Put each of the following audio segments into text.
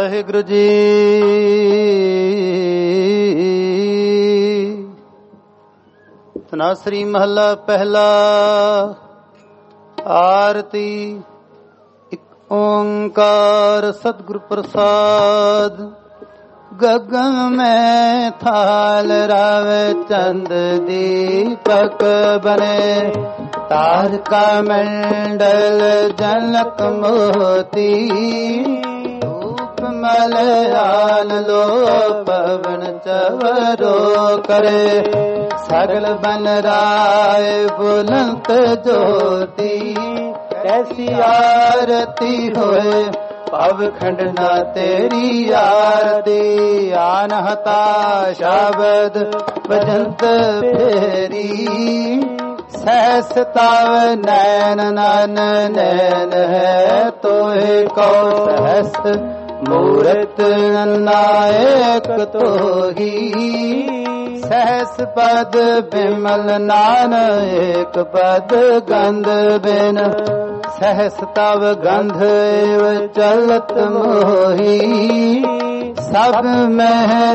ਵਾਹਿਗੁਰੂ ਜੀ। ਤਨਾਸਰੀ ਮਹੱਲਾ ਪਹਿਲਾ। ਆਰਤੀ। ਇੱਕ ਓੰਕਾਰ ਸਤਿਗੁਰ ਪ੍ਰਸਾਦ। ਗਗਨ ਮੈਂ ਥਾਲ ਰਾਵੇ ਚੰਦ ਦੀਪਕ ਬਨੇ। ਤਾਰਕਾ ਮੰਡਲ ਜਨਕ ਮੋਤੀ। ਧੂਪ ਮਲਆਲ ਲੋ ਪਵਨ ਚਵਰੋ ਕਰੇ। ਸਗਲ ਬਨ ਰਾਏ ਬੁਲੰਦ ਜੋਤੀ। ਐਸੀ ਆਰਤੀ ਹੋਏ ਭਵ ਖੰਡ ਨਾ ਤੇਰੀ ਆਰਤੀ। ਆਨਹਤਾ ਸ਼ਬਦ ਭਜੰਤ ਫੇਰੀ। ਸਹਿਸ ਤਵ ਨੈਣ ਨਨ ਨੈਣ ਹੈ ਤੋਹਿ ਕਉ ਸਹਸ। ਮੂਰਤ ਨਾਇਕ ਤੋਹੀ। ਸਹਿਸ ਪਦ ਬਿਮਲ ਨਾਨ ਏਕ ਪਦ ਗੰਧ ਬਿਨ। ਸਹਿਸ ਤਵ ਗੰਧ ਏਵ ਚਲਤ ਮੋਹੀ। ਸਭ ਮਹਿ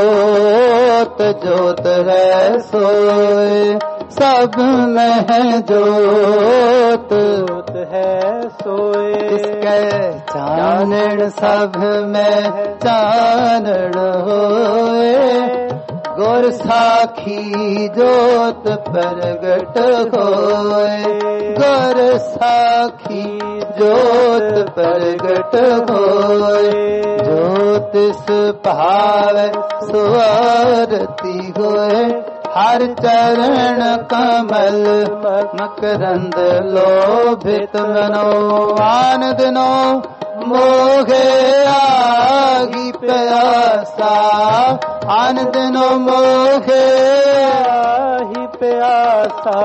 ਜੋਤ ਜੋਤ ਹੈ ਸੋਏ। ਸਭ ਮਹਿ ਜੋਤ ਹੈ ਸੋਏ। ਇਸਕੇ ਚਾਨਣ ਸਭ ਮਹਿ ਚਾਨਣ ਹੋਏ। ਗੁਰ ਸਾਖੀ ਜੋਤ ਪ੍ਰਗਟ ਹੋਏ। ਗੁਰ ਸਾਖੀ ਜੋਤ ਪ੍ਰਗਟ ਹੋਏ। ਜੋਤਿਸ ਭਾਵੈ ਸੁਆਰਤੀ ਹੋਏ। ਹਰ ਚਰਨ ਕਮਲ ਮਕਰੰਦ ਲੋਭਿਤ ਮਨੋ। ਆਨੰਦ ਨੋ ਮੋਘੇ ਆਗੀ ਪਿਆਸਾ। ਆਨੰਦ ਨੋ ਮੋਘੇ ਆਹੀ ਪਿਆਸਾ।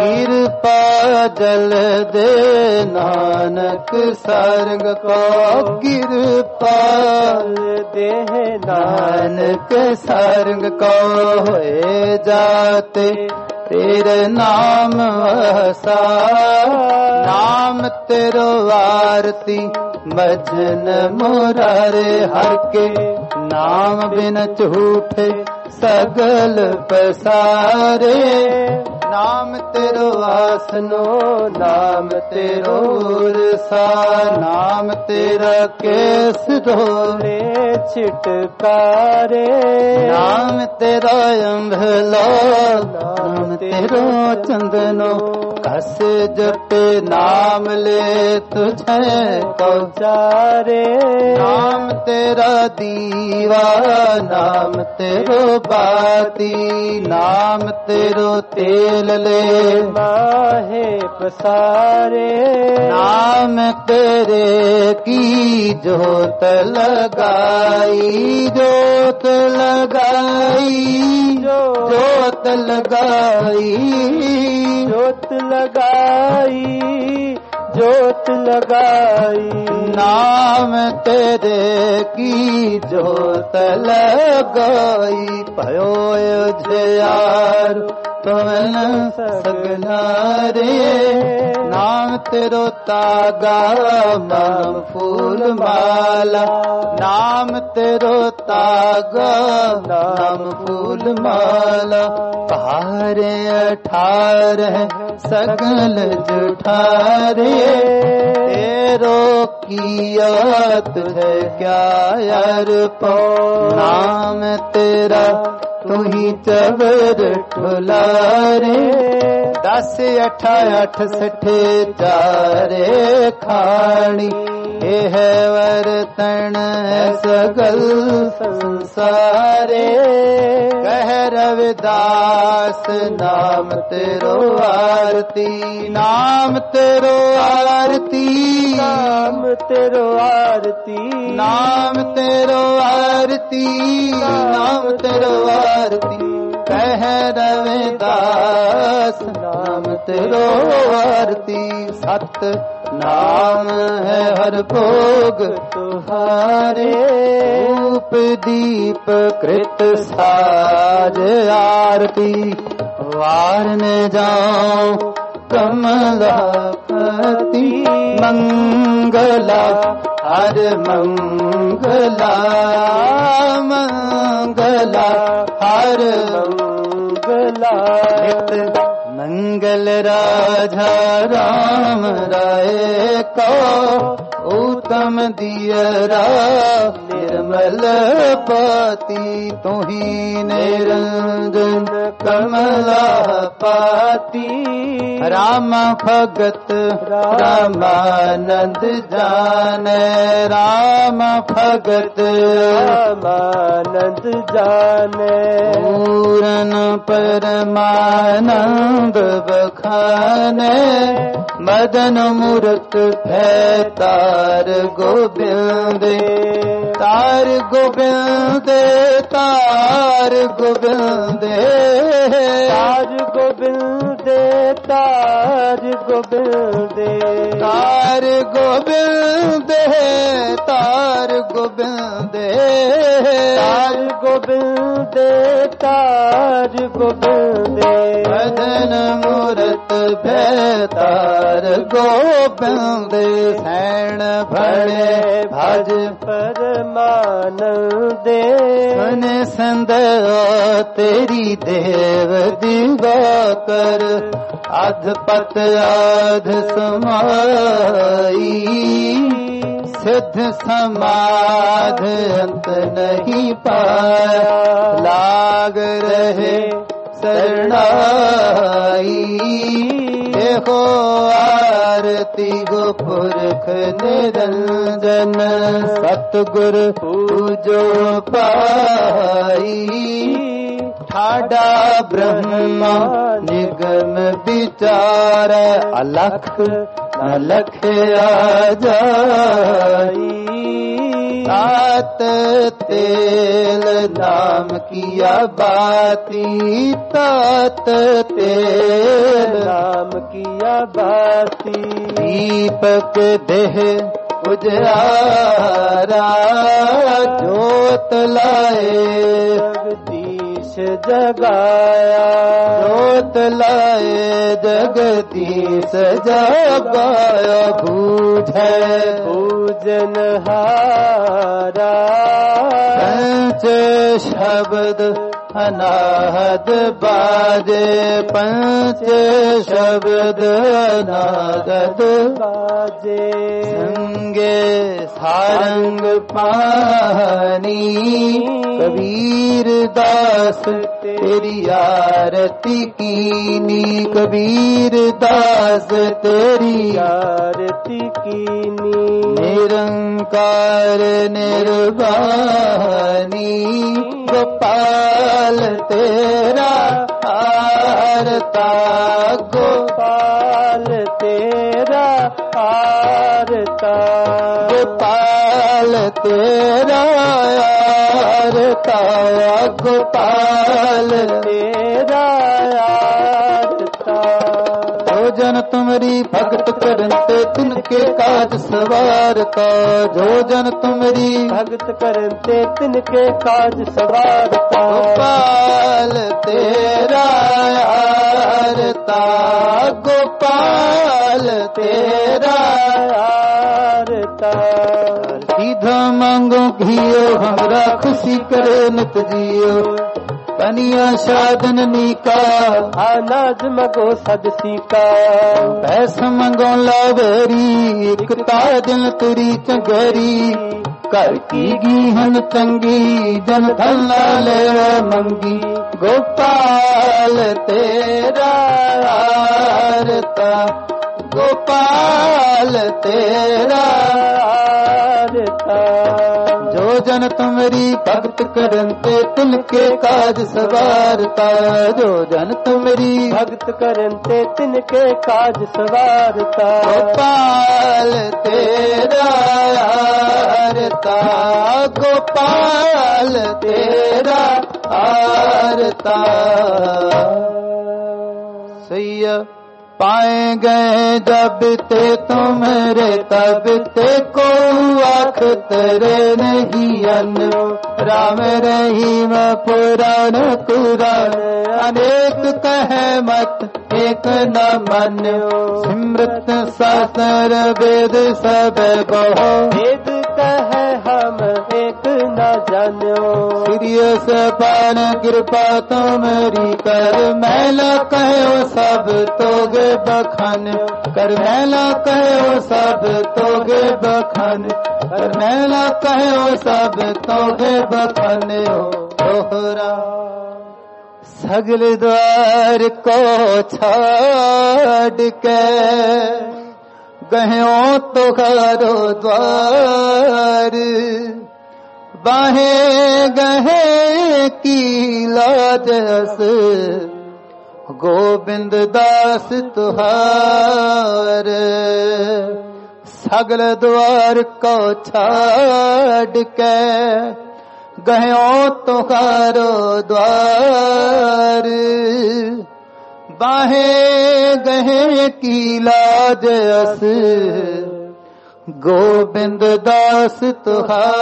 ਕਿਰਪਾ ਜਲ ਦੇ ਨਾਨਕ ਸਰੰਗ ਕੋ। ਕਿਰਪਾ ਦੇ ਨਾਨਕ ਸਰੰਗ ਕੋ। ਹੋਏ ਜਾਤੇ ਤੇਰੇ ਨਾਮ ਵਸਾ। ਨਾਮ ਤੇਰੋ ਆਰਤੀ ਭਜਨ ਮੁਰਾਰੇ। ਹਰ ਕੇ ਨਾਮ ਬਿਨ ਝੂਠੇ ਸਗਲ ਪਸਾਰੇ। ਨਾਮ ਤੇਰੋ ਆਸਨੋ ਨਾਮ ਤੇਰੋ ਰਸਾ। ਨਾਮ ਤੇਰਾ ਕੇਸ ਧੋਲੇ ਛਿਟਕਾਰੇ। ਨਾਮ ਤੇਰਾ ਅੰਭਲਾ ਨਾਮ ਤੇਰੋ ਚੰਦਨੋ। ਕਸ ਜਪੇ ਨਾਮ ਲੈ ਤੁਝੇ ਪਹੁੰਚਾਰੇ। ਨਾਮ ਤੇਰਾ ਦੀਵਾ ਨਾਮ ਤੇਰੋ ਬਾਤੀ। ਨਾਮ ਤੇਰੋ ਤੇਲ ਲੈ ਮਾਹੇ ਪਸਾਰੇ। ਨਾਮ ਤੇਰੇ ਕੀ ਜੋਤ ਲਗਾਈ। ਜੋਤ ਲਗਾਈ ਜੋਤ ਲਗਾਈ। ਜੋਤ ਲਗਾਈ ਜੋਤ ਲਗਾਈ। ਨਾਮ ਤੇਰੇ ਕੀ ਜੋਤ ਲਗਾਈ। ਭਇਓ ਉਜਿਆਰ ਤਵਨ ਸਗਨਾਰੇ। ਨਾਮ ਤੇਰੋ ਤਾਗਾ ਮਮ ਫੂਲ ਮਾਲਾ। ਨਾਮ ਤੇਰੋ ਤਾਗਾ ਨਾਮ ਫੂਲ ਮਾਲਾ। ਭਾਰੇ 18 ਸਗਲ ਜੁਠਾਰੇ। ਤੇਰੋ ਕੀਆ ਤੁਝੇ ਕਿਆ ਅਰਪੋ। ਨਾਮ ਤੇਰਾ ਤੁਹੀ ਚਵਰ ਠੁਲਾਰੇ। 10 8 8 60 ਚਾਰੇ ਖਾਣੀ। ਇਹ ਵਰਤਣ ਸਗਲ ਸੰਸਾਰੇ। ਕਹਿ ਰਵਿਦਾਸ ਨਾਮ ਤੇਰੋ ਆਰਤੀ। ਨਾਮ ਤੇਰੋ ਆਰਤੀ ਨਾਮ ਤੇਰੋ ਆਰਤੀ। ਨਾਮ ਤੇਰੋ ਆਰਤੀ ਨਾਮ ਤੇਰੋ ਆਰਤੀ। ਕਹਿ ਰਵਿਦਾਸ ਨਾਮ ਤੇਰੋ ਆਰਤੀ। ਸਤ ਨਾਮ ਹੈ ਹਰ ਭੋਗ ਤੁਹਾਰੇ। ਰੂਪ ਦੀਪ ਕ੍ਰਿਤ ਸਾਜ ਆਰਤੀ। ਵਾਰਨ ਜਾਉ ਕਮਲਾਪਤੀ। ਮੰਗਲਾ हर मंगला मंगला हर मंगला। नित मंगल राजा राम राय को उत्तम दियरा निर्मल पाती तुही निरंजन कमला पाती। राम भगत रामानंद जाने राम भगत रामानंद जाने। पूरन परमानंद बखाने मदन मूरत भय तार गोबिंद तार गोबिंद तार गोबिंद तार गोबिंद तार गोबिंद तार गोबिंद तार गोबिंद तार गोबिंद तार गोबिंद। मदन मूरत भय तार गोबिंद सैन भणे भज परमानंद। मन संद तेरी देव दीवा कर अधपत आध समाई। सिद्ध समाध अंत नहीं पाया लाग रहे शरणाई। देखो आरती गोपुरख निरंजन सतगुर पूजो पाई। ठाडा ब्रह्मा निगम विचार अलख अलख आ जाई। तात तेल नाम किया बाती तात तेल नाम किया बाती। दीपक देह उजारा जोत लाए जगदीश जगाया। जोत लाए जगदीश जगाया। बूझे पूजन हारा पंच शब्द अनाहद बाजे। पंच शब्द अनाहद बाजे। संगे सारंग पानी कबीर दास तेरी आरती कीनी। कबीर दास तेरी आरती कीनी। निरंकार निर्वाणी गोपाल तेरा आरता। गोपाल तेरा आरता। गोपाल तेरा आरता। गोपाल तेरा आरता। जो जन तुमरी भगत करते तिनके काज सवारता। जो जन तुमरी भगत करते तिनके काज सवारता। गोपाल तेरा आरता। गोपाल तेरा आरता। सीधा मांगो घियो हमरा खुशी करे नित जियो। पनिया साधन नीका अनाज मगो सदसी का। पैसा मंगो लावेरी एकता दिल तुरी चंगेरी। कर की गीहन चंगी जन धन ले मंगी। गोपाल तेरा आरता। गोपाल तेरा आरता। जो जन तुमरी भगत करते तिनके काज सवारता। जो जन तुमरी भगत करते तिनके काज सवारता। गोपाल तेरा आरता। गोपाल तेरा आरता। सैया पाए गए जब ते तुमरे तब ते को आख तेरे नहीं अनु। राम रहीम पुराण पुराण अनेक कहे मत एक न मन। सिमृत शास्त्र वेद सब बहु। वेद कहे हम एक न जान्यो। श्रीय सपान कृपा तुमरी कर मैला कहो सब तोगे बखान। कर मैला कहो सब तोगे बखान। कर मैला कहो सब तोगे बखान। दोहरा सगल द्वार को छाड़ के गयो तो करो द्वार। बाहे गहे की लाजस गोविंद दास तुहार। सगल द्वार को छाड़ के गयो तो करो द्वार। बाहे गहे की लाज अस गोविंद दास तुहार।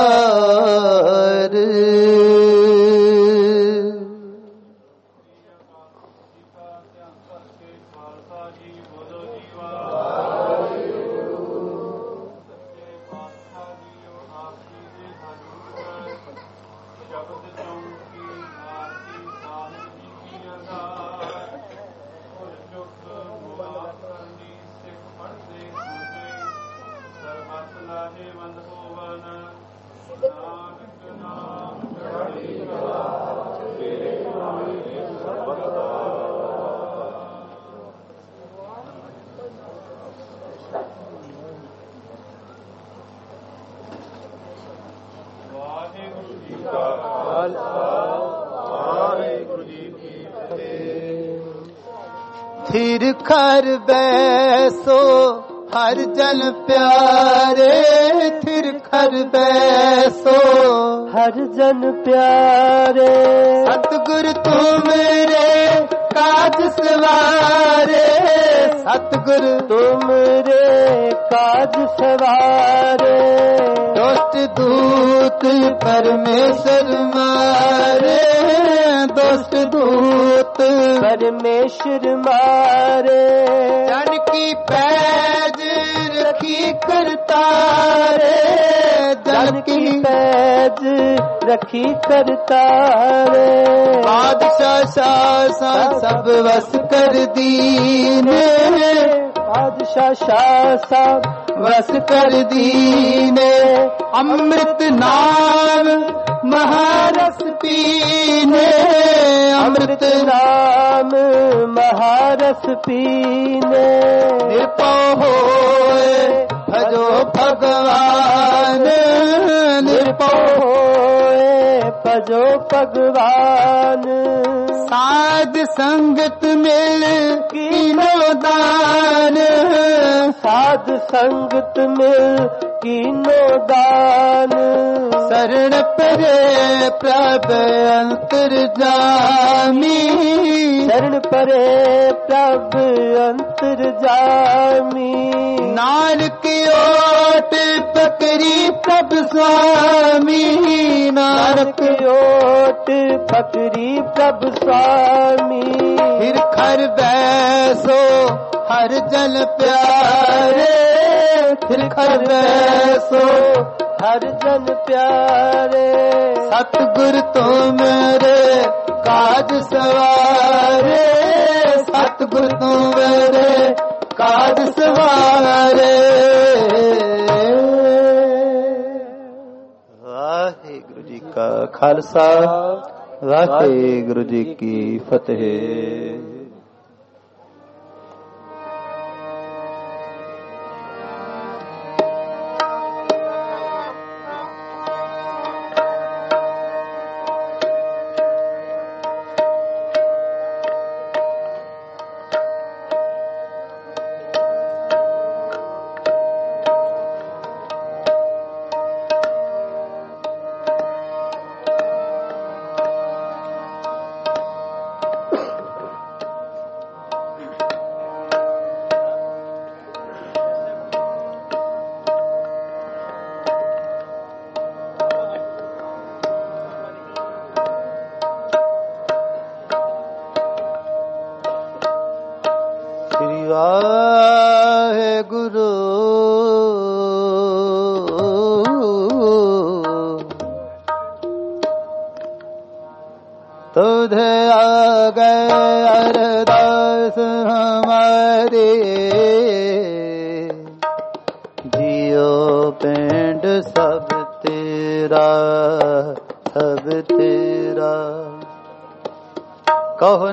थिर खर बैसो हर जन प्यारे। थिर खर बैसो हर जन प्यारे। सतगुर तुमरे काज सवारे। सतगुर तुमरे काज सवारे। दुष्ट दूत परमेश्वर मारे। दुष्ट दूत परमेश्वर मारे। जन की पैज रखी करतारे। जन की पैज रखी करतारे। बादशाह शासन सब वस कर दीने। बादशाह शासन वस कर दीने। अमृत नाम महारस पीने। अमृत नाम महारस पीने। निर्भय होए भजो भगवान। निर्भय होए भजो भगवान। साध संगत मिल कीनो दान। साध संगत मिल कीनो दान। शरण परे प्रभ अंतर जामी। शरण परे प्रभ अंतर जामी। नानक ओट पकड़ी प्रभ स्वामी। नानक ओट पकड़ी प्रभ स्वामी। फिर खर बैसो हर जन प्यारे। फिर खर बैसो हर जन प्यारे। सतगुर तुमरे काज सवारे। सतगुर तुमरे काज सवारे। वाहिगुरु जी का खालसा वाहिगुरु जी की फतेह। वाहेगुरु सुध आ गए अरदास हमारे जियो पिंड सब तेरा सब तेरा कहो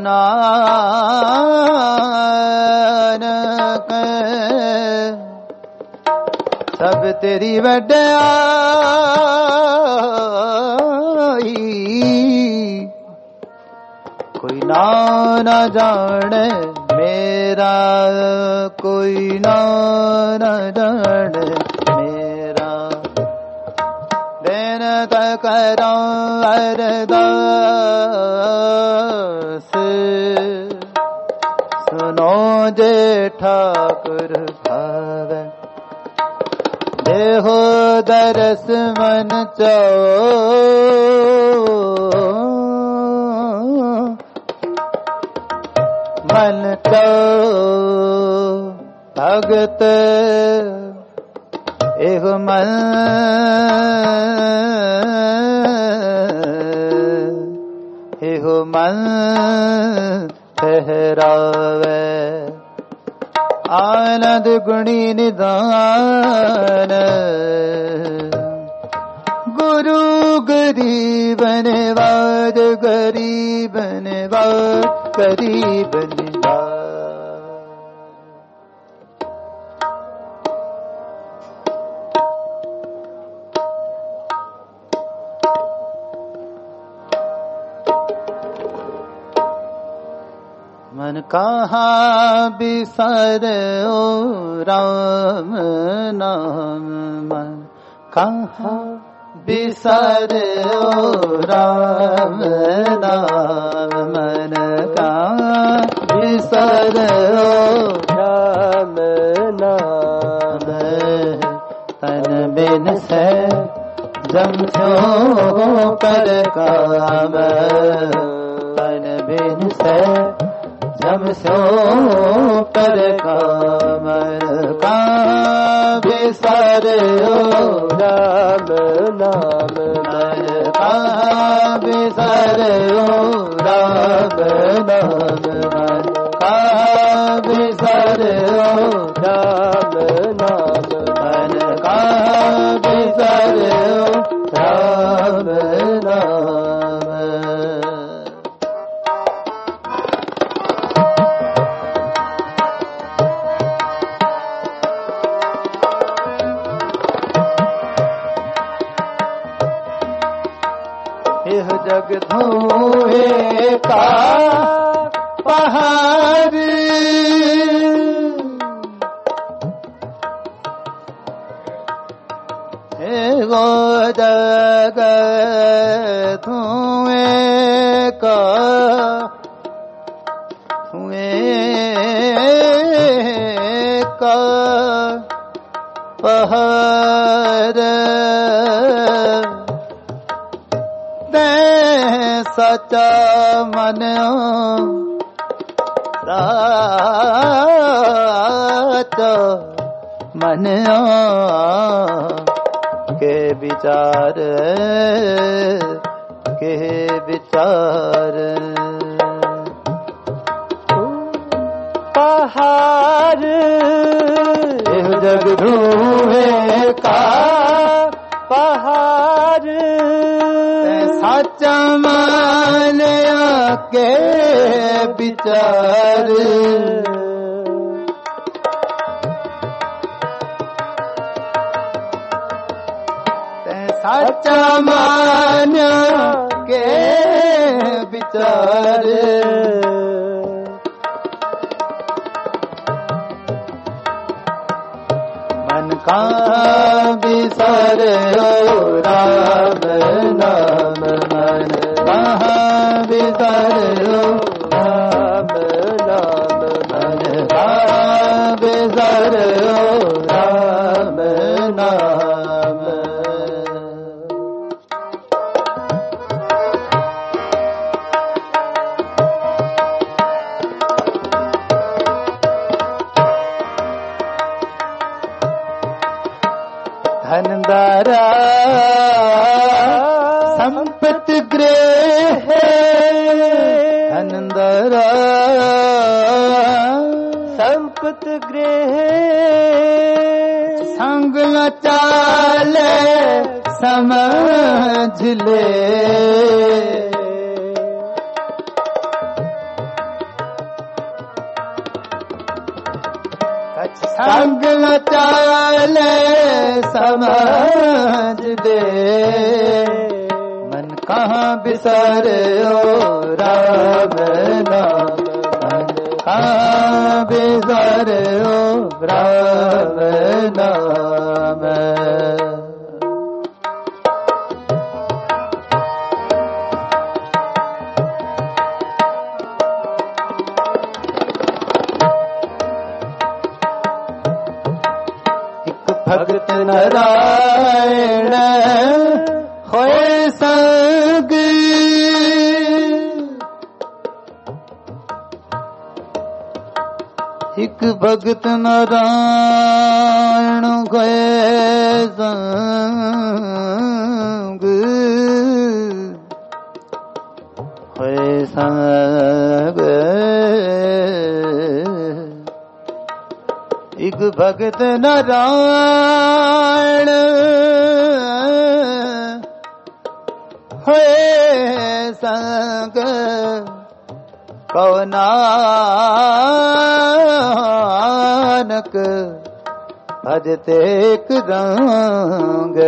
नानक सब तेरी वड्याई कोई ना न जाने मेरा कोई ना न जाने मेरा दिन तक अरदास सुनो जे ठाकुर भावे देहो दरस मन चो मन चो भगत एक मन एहो मन ठहरावे आनंद गुणी निदान गुरु गरीब नवाज गरीब नवाज गरीब नवाज मन कहाँ बिसरो राम नाम मन कहाँ बिसरो राम नाम मन कहाँ बिसरो राम नाम तन बिन से जमसो पर काम तन बिन से जमसो पर कामर का बिसरो राम नाम मन का बिसरो राम नाम मन का बिसरो राम नाम मन का बिसरो राम नाम यह जग धुएं का पहाड़ एगो जग धुएं का पहाड़ सचा मन साचो मन के विचार पहाड़ जग धुएं का पहाड़ साचा मान के विचार साचा मान के विचार मन का बिसरो राम नाम मन कहाँ बिसरो राम नाम मन कहाँ बिसरो राम नाम धनदारा संपत ग्रह ਚਾਲੇ ਸਮਝ ਲੈ ਸੰਗ ਨ ਚਾਲੇ ਸਮਝ ਦੇ ਮਨ ਕਹਾਂ ਬਿਸਰਿਓ ਰਾਮ ਨਾਮ ਮਨ ਕਹਾਂ ਬਿਸਰਿਓ ਰਾਮ ਨਾਮ ਭਗਤ ਨਾਰਾਇਣ ਹੋਏ ਸੰਗ ਇੱਕ ਭਗਤ ਨਾਰਾਇਣ ਹੋਏ ਸੰਗ ਹੋਏ ਸੰਗ ਇੱਕ ਭਗਤ ਨਾਰਾਇਣ ਹੋਏ ਸੰਗ ਕਉ ਨਾਨਕ ਭਜ ਤੇਕ ਰੰਗ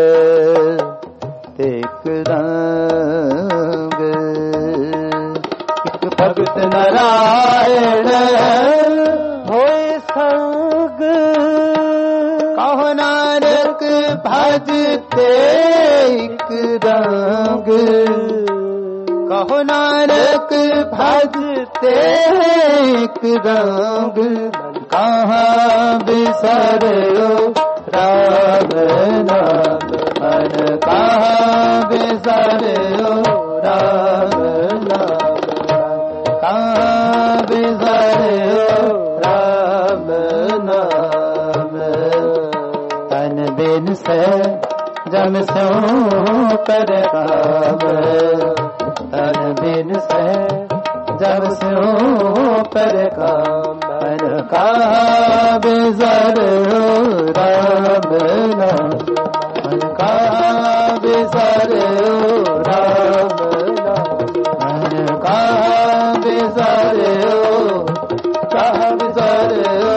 ਤੇਕ ਰੰਗ ਇੱਕ ਭਗਤ ਨਾਰਾਇਣ ਹੋਏ ਸੰਗ ਕਹੁ ਨਾਨਕ ਭਜ ਤੇਕ ਰੰਗ ਕਹੁ ਨਾਨਕ ਭਜ ਤੇਕ ਰੰਗ ਕਹਾਂ ਬਿਸਰਿਓ ਰਾਮ ਨਾਮ ਮਨ ਕਹਾਂ ਬਿਸਰਿਓ ਰਾਮ ਨਾਮ ਕਹਾਂ ਬਿਸਰਿਓ ਰਾਮ ਨਾਮ ਤਨ ਬਿਨ ਸੇ ਜਮ ਸਿਉ ਕਰ ਕਾਮ ਤਨ ਬਿਨ ਸੇ ਜਬ ਸਿਉ ਪਰ ਕਾਮ ਮਨ ਕਹਾਂ ਬਿਸਰਿਓ ਰਾਮ ਨਾਮ ਮਨ ਕਹਾਂ ਬਿਸਰਿਓ ਰਾਮ ਨਾਮ ਮਨ ਕਹਾਂ ਬਿਸਰਿਓ ਕਹਾਂ ਬਿਸਰਿਓ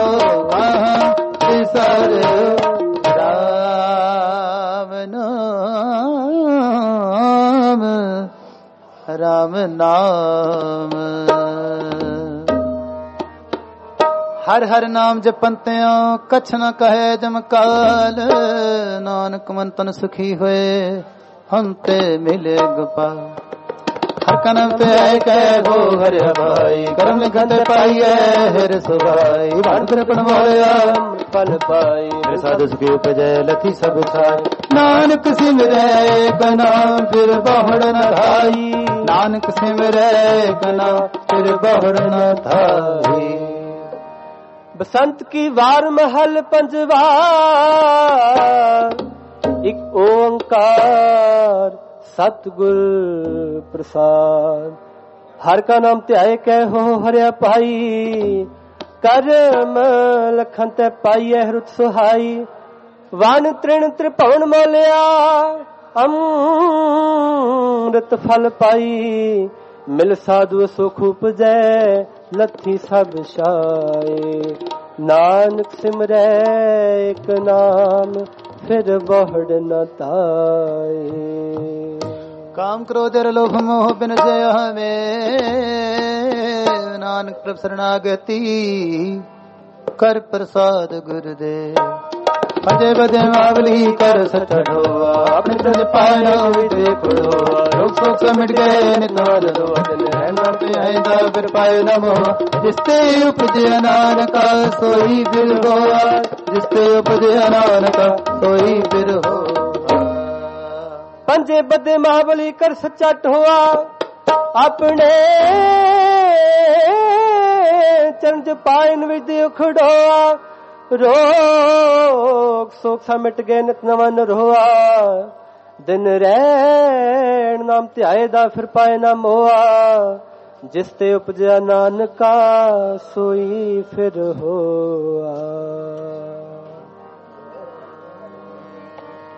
ਰਾਮ ਨਾਮ ਰਾਮ ਨਾਮ ਹਰ ਹਰ ਨਾਮ ਜਪੰਤਿਆਂ ਕਛ ਨ ਕਹੇ ਜਮ ਕਾਲ ਨਾਨਕ ਮਨ ਤਨ ਸੁਖੀ ਹੋਏ ਹਮ ਤੇ ਮਿਲੇ ਗੋਪਾਲ ਹਰ ਕਨਮ ਤੇ ਆਏ ਕਹਿ ਗੋ ਹਰਿ ਭਾਈ ਕਰਮ ਲਿਖਨ ਤੇ ਪਾਈਐ ਹਿਰ ਸੁਭਾਈ ਬਾਂਦਰ ਪਣ ਵਾਲਿਆ ਫਲ ਪਾਈ ਸਾਧੂ ਸੁਖੀ ਉਪਜੈ ਲਖੀ ਸਭ ਛਾਈ ਨਾਨਕ ਸਿਮਰੈ ਏਕ ਨਾਮ ਫਿਰ ਬਹੁੜ ਨ ਧਾਈ ਨਾਨਕ ਸਿਮਰੈ ਏਕ ਨਾਮ ਫਿਰ ਬਹੁੜ ਨ ਧਾਈ बसंत की वार महल पंजवा एक ओंकार सतगुर प्रसाद हर का नाम त्याय कहो हरिया पाई करम लखन ते पाई हरुत सुहाई वन तृण त्रिभुवन मोलिया अमृत फल पाई मिल साधु सुख उपजै लथी सब छाए नानक सिमरै एक नाम फिर बहुड़ न ताए काम क्रोध लोभ मोह बिन जय हमें नानक प्रभ शरणागति कर प्रसाद गुरुदेव पंजे बदे मावली कर सठोआ अपने प्रज पायो विदे खुड़ोआ रोग शोक से मिट गए निताल दो दिन रहना पे आइंदा फिर पाए नमो जिसते उपजे नानका सोई फिर होआ जिसते उपजे नानका सोई फिर होआ पंजे बदे महाबली कर सच्चा ठोआ अपने चरण च पायन विदे खुड़ोआ रोग सोख सा मिट गए नित नवन रोआ दिन रैन नाम ध्याए दा फिर पाए ना मोआ जिस ते उपजया नानका सोई फिर होआ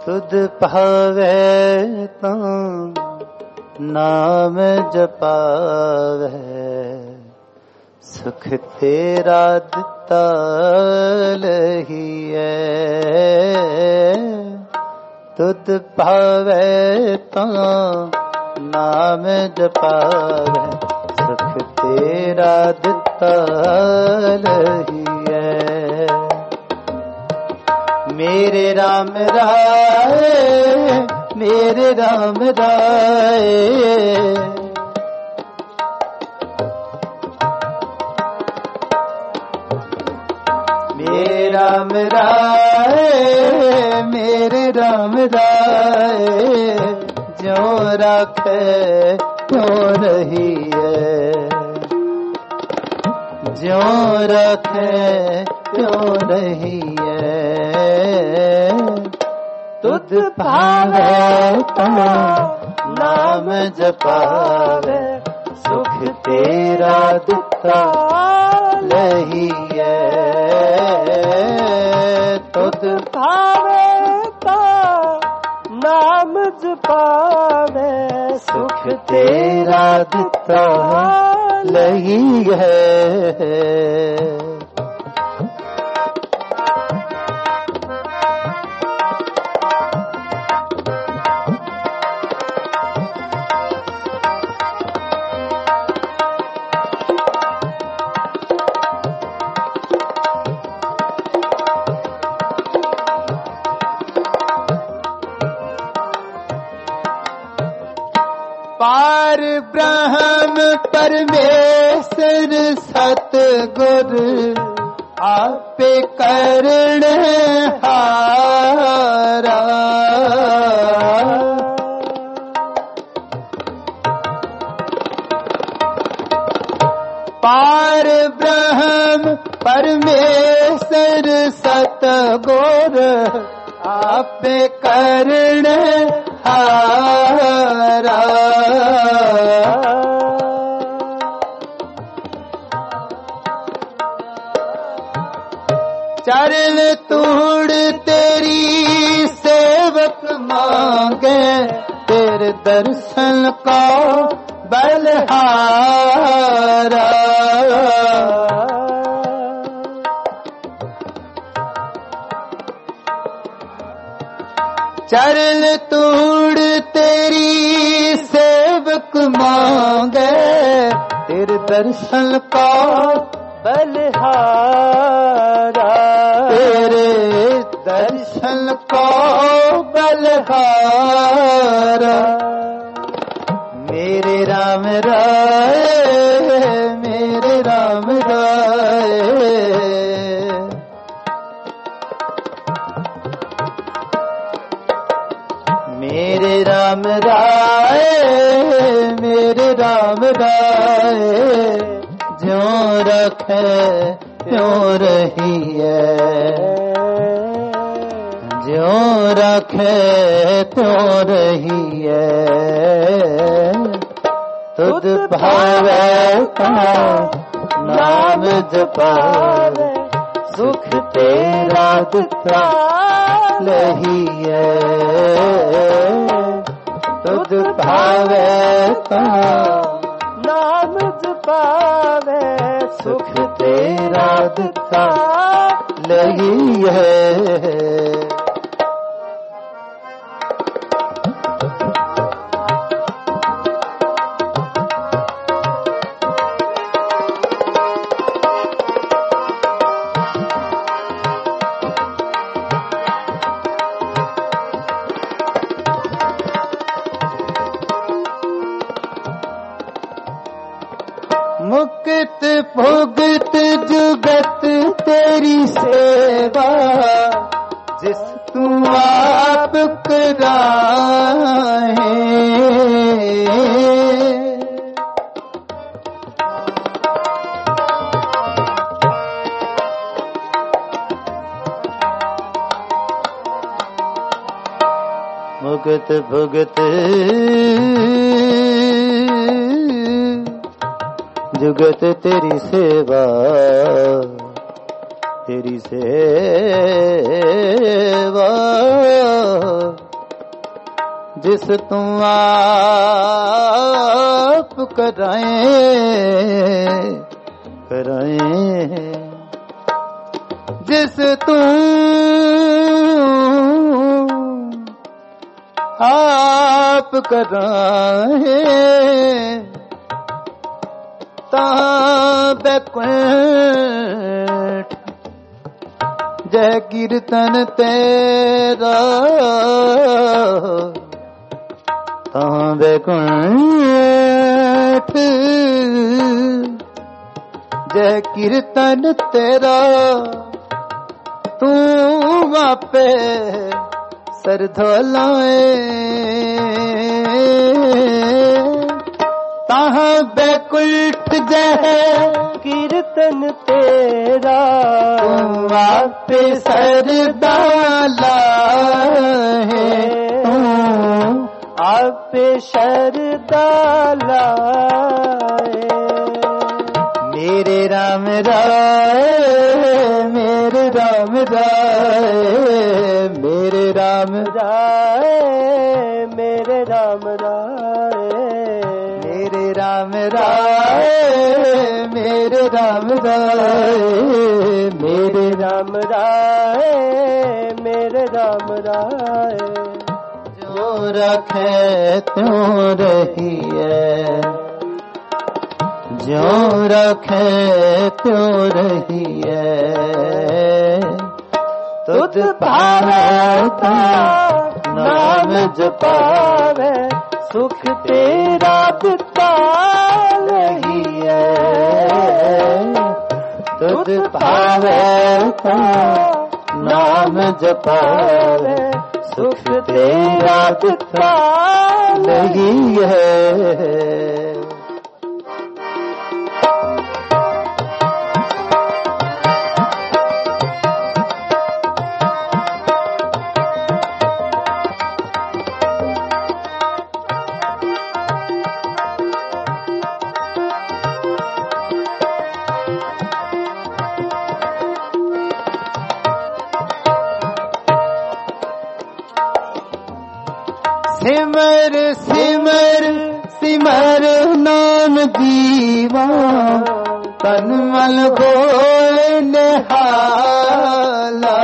तुद पावे तो नाम जपावे सुख तेरा दिता लहिए तुद पावे तो नाम जपावे सुख तेरा दिता लहिए मेरे राम राय मेरे राम राय मेरे राम राय मेरे राम राय जो राखे क्यों रही है जो रखे क्यों रही है तुद पावे तो नाम जपावे सुख तेरा दिता लहिए तुद पावे तो नाम जपावे सुख तेरा दिता लहिए पार ब्रह्म परमेश्वर सतगुर आपे करण हारा पार ब्रह्म परमेश्वर सतगुर आपे करण हारा चरण तूड़ तेरी सेवक मांगे तेरे दर्शन का बलहारा चरण तूड़ तेरी सेवक मांगे तेरे दर्शन का बलहारा तेरे दर्शन को बलहारा मेरे राम राय मेरे राम राय मेरे राम राय मेरे राम राय ज्यों रखे त्यों रही है ज्यों रखे त्यों रही है तुद भावे का नाम जपावे सुख तेरा दिता लही है तुद भावे का नाम जपावे सुख तेरा दिता लही है मुक्त भुगत जुगत तेरी सेवा जिस तू आप कराए मुक्त भुगत जुगत तेरी सेवा तेरी सेवा जिस तू आप कराए जिस तू आप कराए तां बैकुंठ जय कीर्तन तेरा तां बैकुंठ जय कीर्तन तेरा तू आपे सर धोलाए तां बैकुंठ जय कीर्तन तेरा तू आपे सर धोलाए आपे शरदा लाए मेरे राम राय मेरे राम राय मेरे राम राय मेरे राम राय मेरे राम राय मेरे राम राय मेरे राम राय मेरे राम राय जो रखे त्यों रहिए जो रखे त्यों रहिए तुझ पावे नाम जपावे सुख तेरा बिता रहिए तुझ पावे नाम जपावे सुख तेरा बिता रहिए सिमर सिमर सिमर नाम जीवा तन मन होए निहाला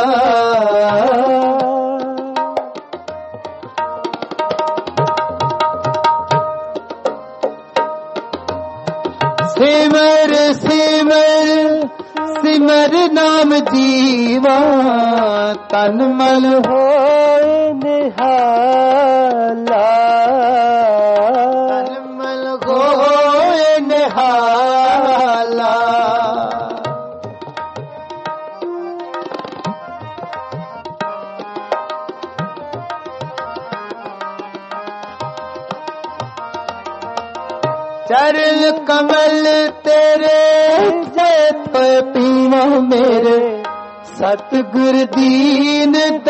सिमर सिमर सिमर नाम जीवा तन मन होए निहाला तन मन होए निहाला चरण कमल तेरे जप पीवा मेरे सतगुर दीन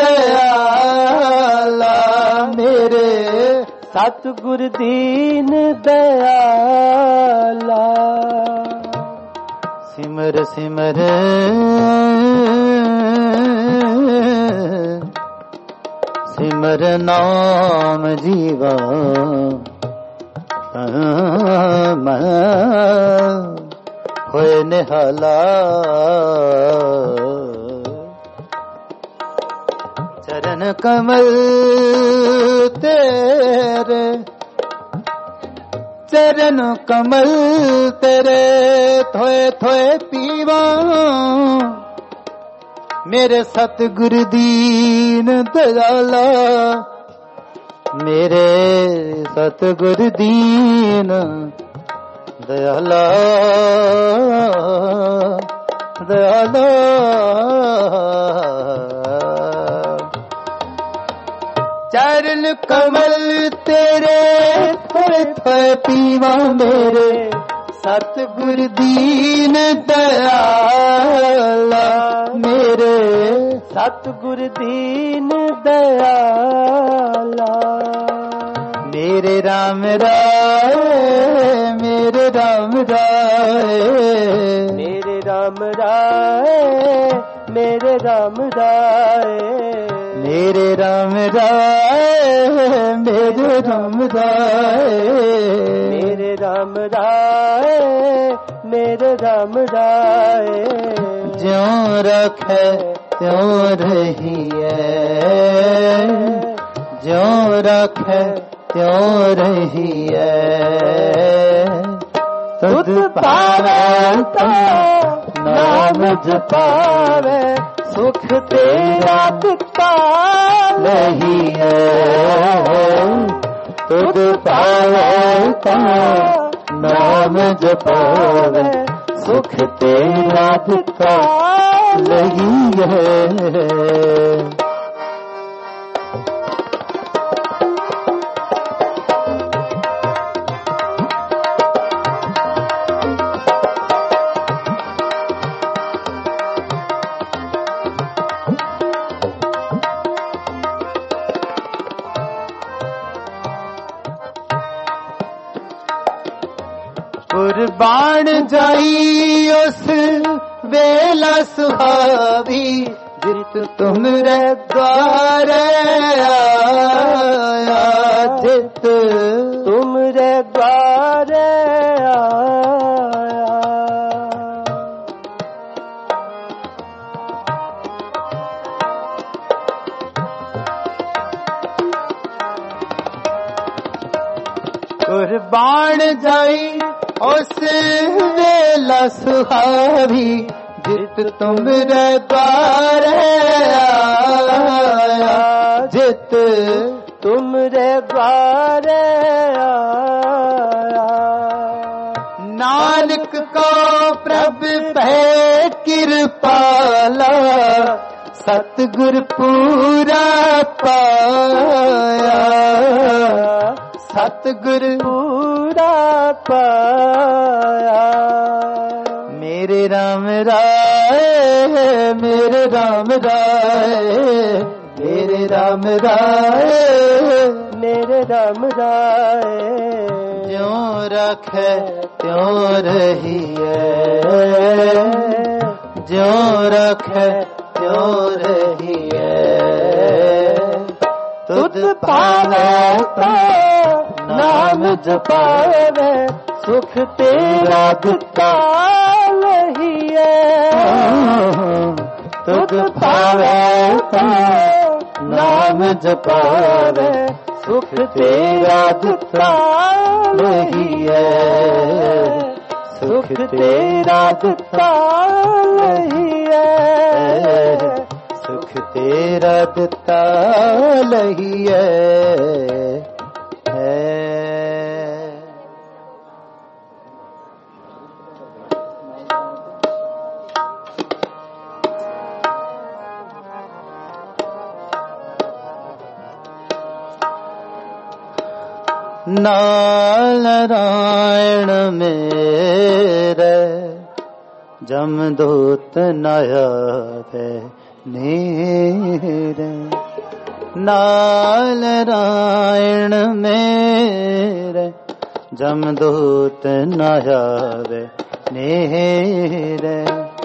दयाला मेरे सतगुर दीन दयाला सिमर सिमर सिमर नाम जीवा होए निहाला चरण कमल तेरे चरण कमल तेरे थोए थोए पीवा मेरे सतगुर दीन दयाला मेरे सतगुर दीन दयाला दयाला चरण कमल तेरे थोए थोए पीवा मेरे सतगुर दीन दयाला मेरे सतगुर दीन दयाला मेरे राम राय मेरे राम राय मेरे राम राय मेरे राम राय मेरे राम राय मेरे राम राय मेरे राम राय मेरे राम राय ज्यों रखे त्यों रहिए ज्यों रखे त्यों रहिए तुध पावे तो नाम जपावे सुख तेरा दिता नहीं है तुध पावे तो नाम जपावे सुख तेरा दिता नहीं है कुर्बान जाई उस वेला सुहावी जित तुमरे द्वारे आया जित तुमरे द्वारे आया कुर्बान जाई उस वेला सुहावी जित तुमरे द्वारे आया जित तुमरे द्वारे आया नानक को प्रभु पे कृपाला सतगुर पूरा पाया सतगुर पूरा पाया मेरे राम राय मेरे राम राय मेरे राम राय मेरे राम राय ज्यों रखे त्यों रहिए ज्यों रखे त्यों रहिए तुध पावे तो नाम जपावे सुख तेरा दिता नहीं है तुध पावे तो नाम जपावे सुख तेरा दिता नहीं है सुख तेरा दिता नहीं है सुख तेरा दिता नहीं है नारायण मेरे जमदूत नयावे नेरे नारायण मेरे जमदूत नयावे नेरे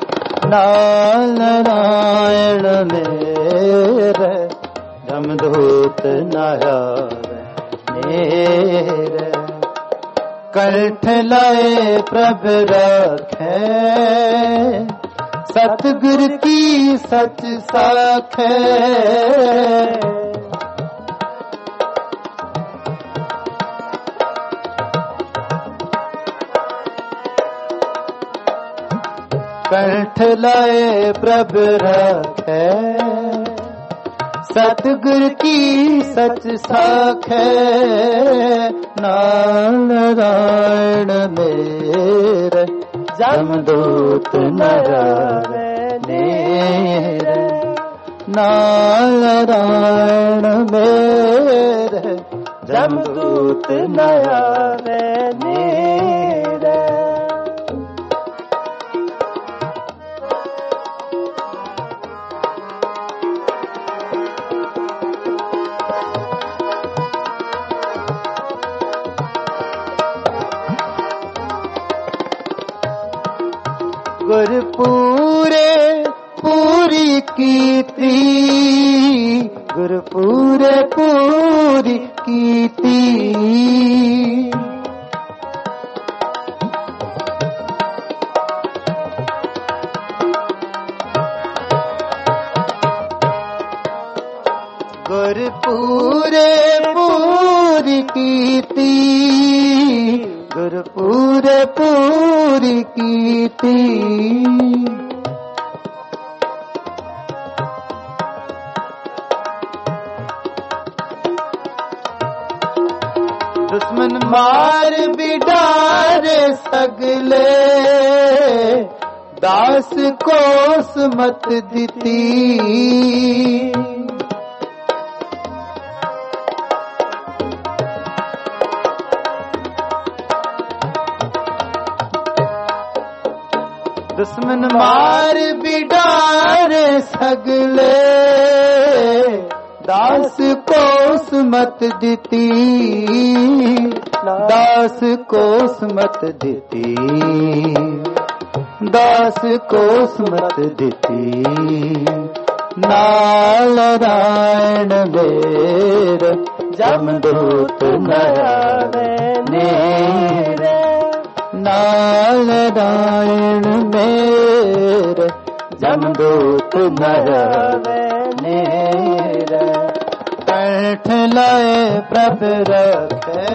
नारायण मेरे जमदूत नयावे नेरे कंठ लाए प्रभ रखे सतगुर की सच साखे कंठ लाए प्रभ रखे सतगुर की सच साखे नारायण मेरे जमदूत नयावे नेरे नारायण मेरे जमदूत नयावे नेरे गुरपूरे पूरी कीती, गुरपूरे पूरी कीती। गुरपूरे पूरी कीती, गुरपूरे पूरी कीती। दुश्मन मार बिडारे सगले, दास को सुमत दिती। दुश्मन मार बिडारे सगले, दास को सुमत दिती। दास को सुमत दिती, दास को सुमत दिती। नारायण मेर जमदूत नयावे नेरे। नारायण मेर जमदूत नयावे नेरे। कंठ लाए प्रभ रखे,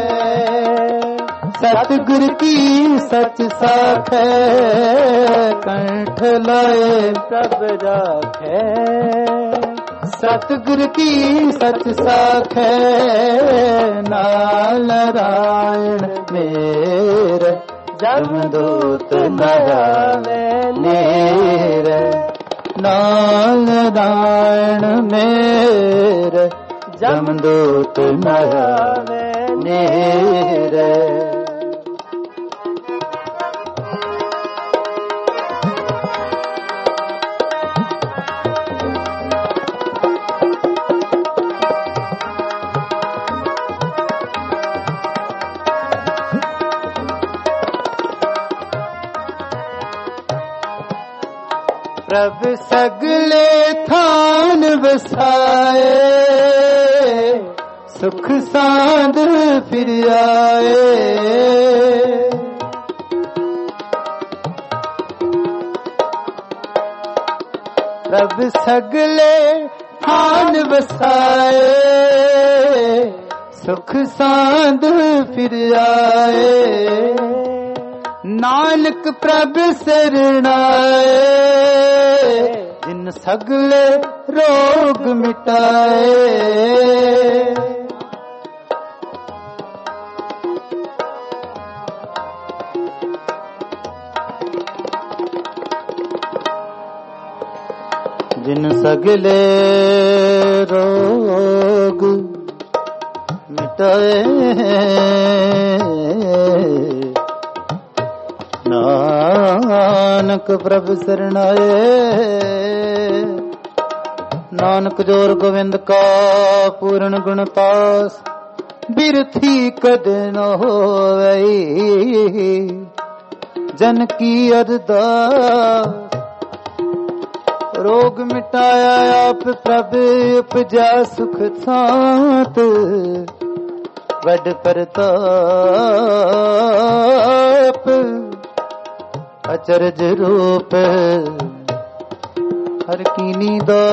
सतगुर की सच साखे। कंठ लाए प्रभ रखे, सतगुर की सच साखे। नारायण मेर जमदूत नयावे नेरे। नारायण मेर जमदूत नयावे नेरे। प्रभ सगले थान बसाए, सुख सांद फिर आए। प्रभ सगले थान बसाए, सुख सांद फिर आए। नानक प्रभ शरणाए, जिन सगले रोग मिटाए। जिन सगले रोग मिटाए। नानक प्रभ शरणाए। नानक जोर गोविंद का पूर्ण गुण पास, बिरथी कद न होवै। जन की अरदास, रोग मिटाया आप प्रभ उपजा सुख शांत। वड प्रताप अचरज रूप, हर कीनी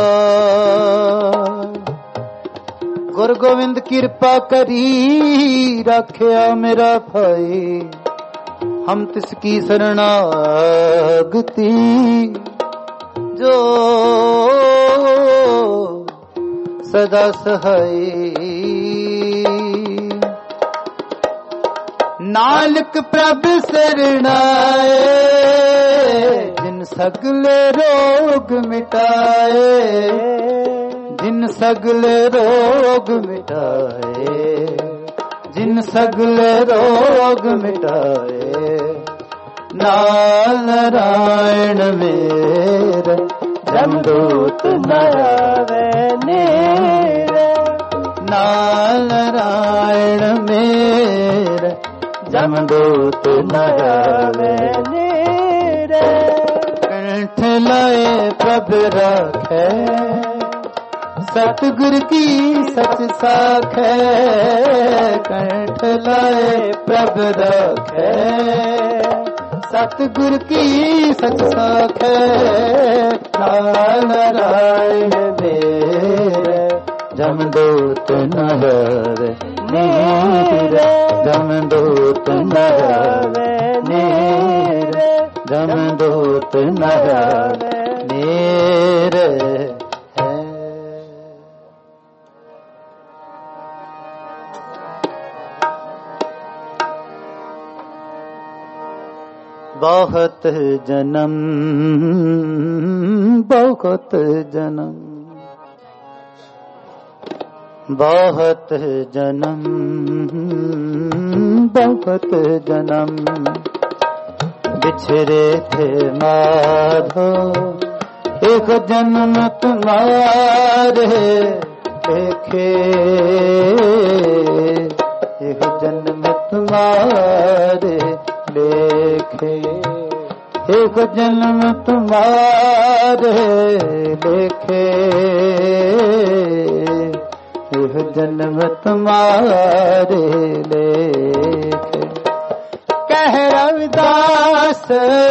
दास। गुरु गोविंद कृपा करी, रखया मेरा भाई। हम तिसकी शरणागति, जो सदा सहाय। नानक प्रभ शरणाए, जिन सगले रोग मिटाए। जिन सगले रोग मिटाए, जिन सगले रोग मिटाए। नारायण मेर जमदूत नयावे नेरे। नारायण मेर जमदूत नयावे नेरे। प्रभ राखे सतगुर की सच साखे कंठ लाए प्रभ राखे सतगुर की सच साखे नारायण मेरे जमदूत न रवे नीरे जमदूत न रवे नीरे जमदूत न रवे नीरे बहुत जन्म बहुत जन्म बहुत जन्म बहुत जन्म बिछड़े थे माधो एक जन्म तुम्हारे देखे एक जन्म तुम्हारे लेखे एक जन्म तुम्हारे लेखे एक जन्म तुम्हारे लेखे कह रविदास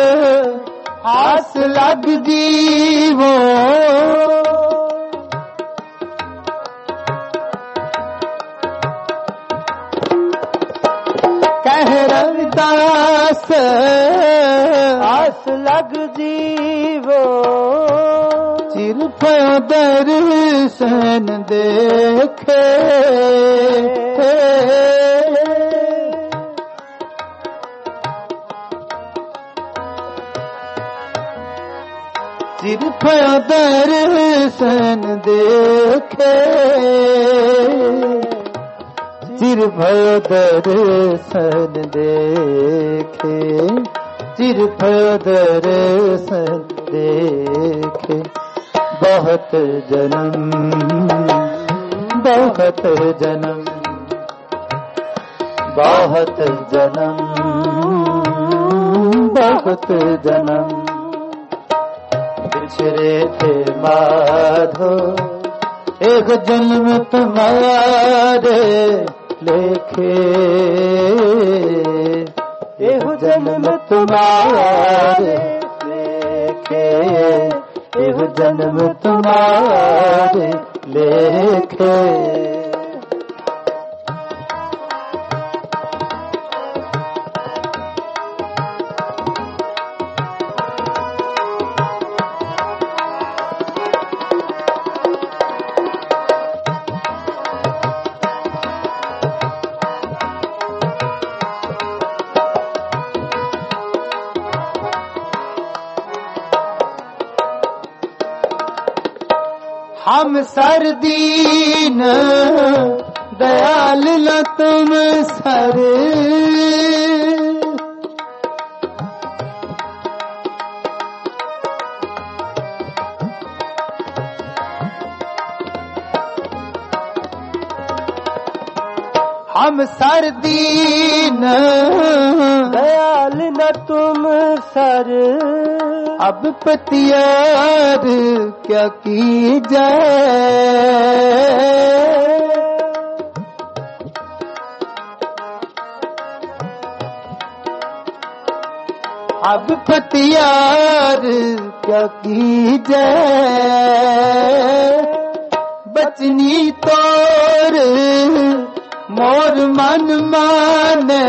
आस लग जीवो कह रविदास आस लग जीवो चिर भयो दर्शन देखे चिर भयो दर्शन देखे चिर भयो दर्शन देखे चिर भयो दर्शन देखे बहुत जन्म बहुत जन्म बहुत जन्म बहुत जन्म बिछड़े थे माधो एक जन्म तुम्हारे लेखे एक जन्म तुम्हारे लेखे एक जन्म तुम्हारे लेखे हम सरदीन दयाल न तुम सर हम सरदीन दयाल न तुम सर अब पतियार क्या की जाए अब पतियार क्या की जाए बचनी तोर मोर मन माने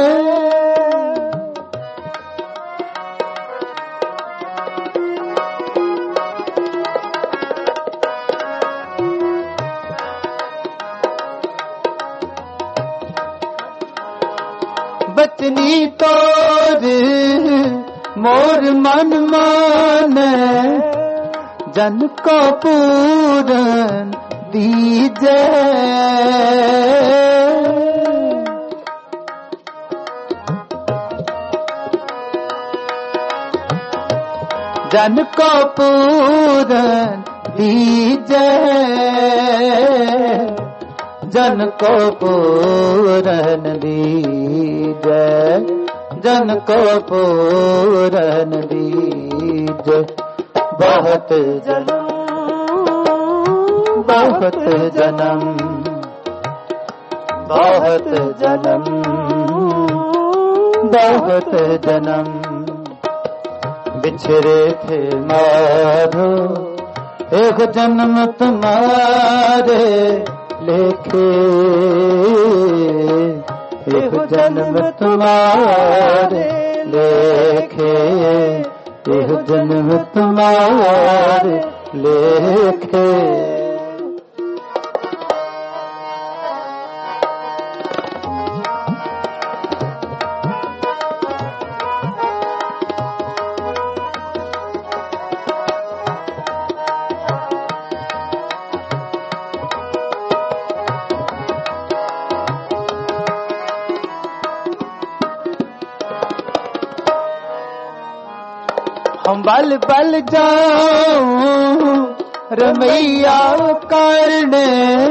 बचनी तोर मोर मन माने जन को पूरन दीजे जन को पूरन दीजे जन को पूरन दीजे जन को पूरन दीजे बहुत जन्म बहुत जन्म बहुत जन्म बहुत जन्म बिछड़े थे माधो एक जन्म तुम्हारे लेखे एक जन्म तुम्हारे लेखे एक जन्म तुम्हारे लेखे हम बल बल जाऊं रमैया करने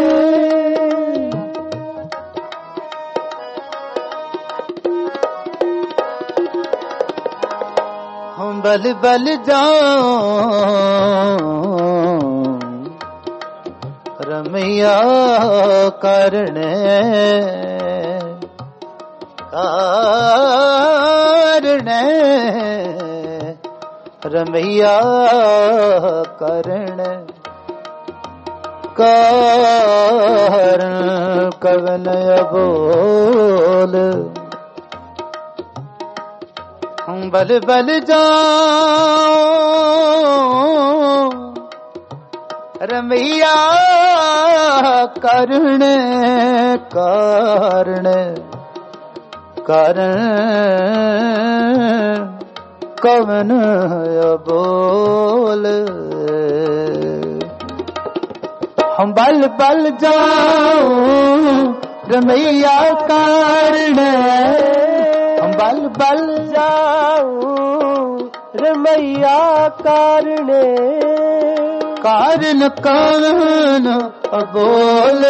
हम बल बल जाऊं रमैया करने करने रमैया करण कारण कवन बोल हम बल बल जाऊं रमैया करण कारण कारण कवन बोल हम बल बल जाऊं रमैया कारण हम बल बल जाऊं रमैया कारण कारण कवन बोल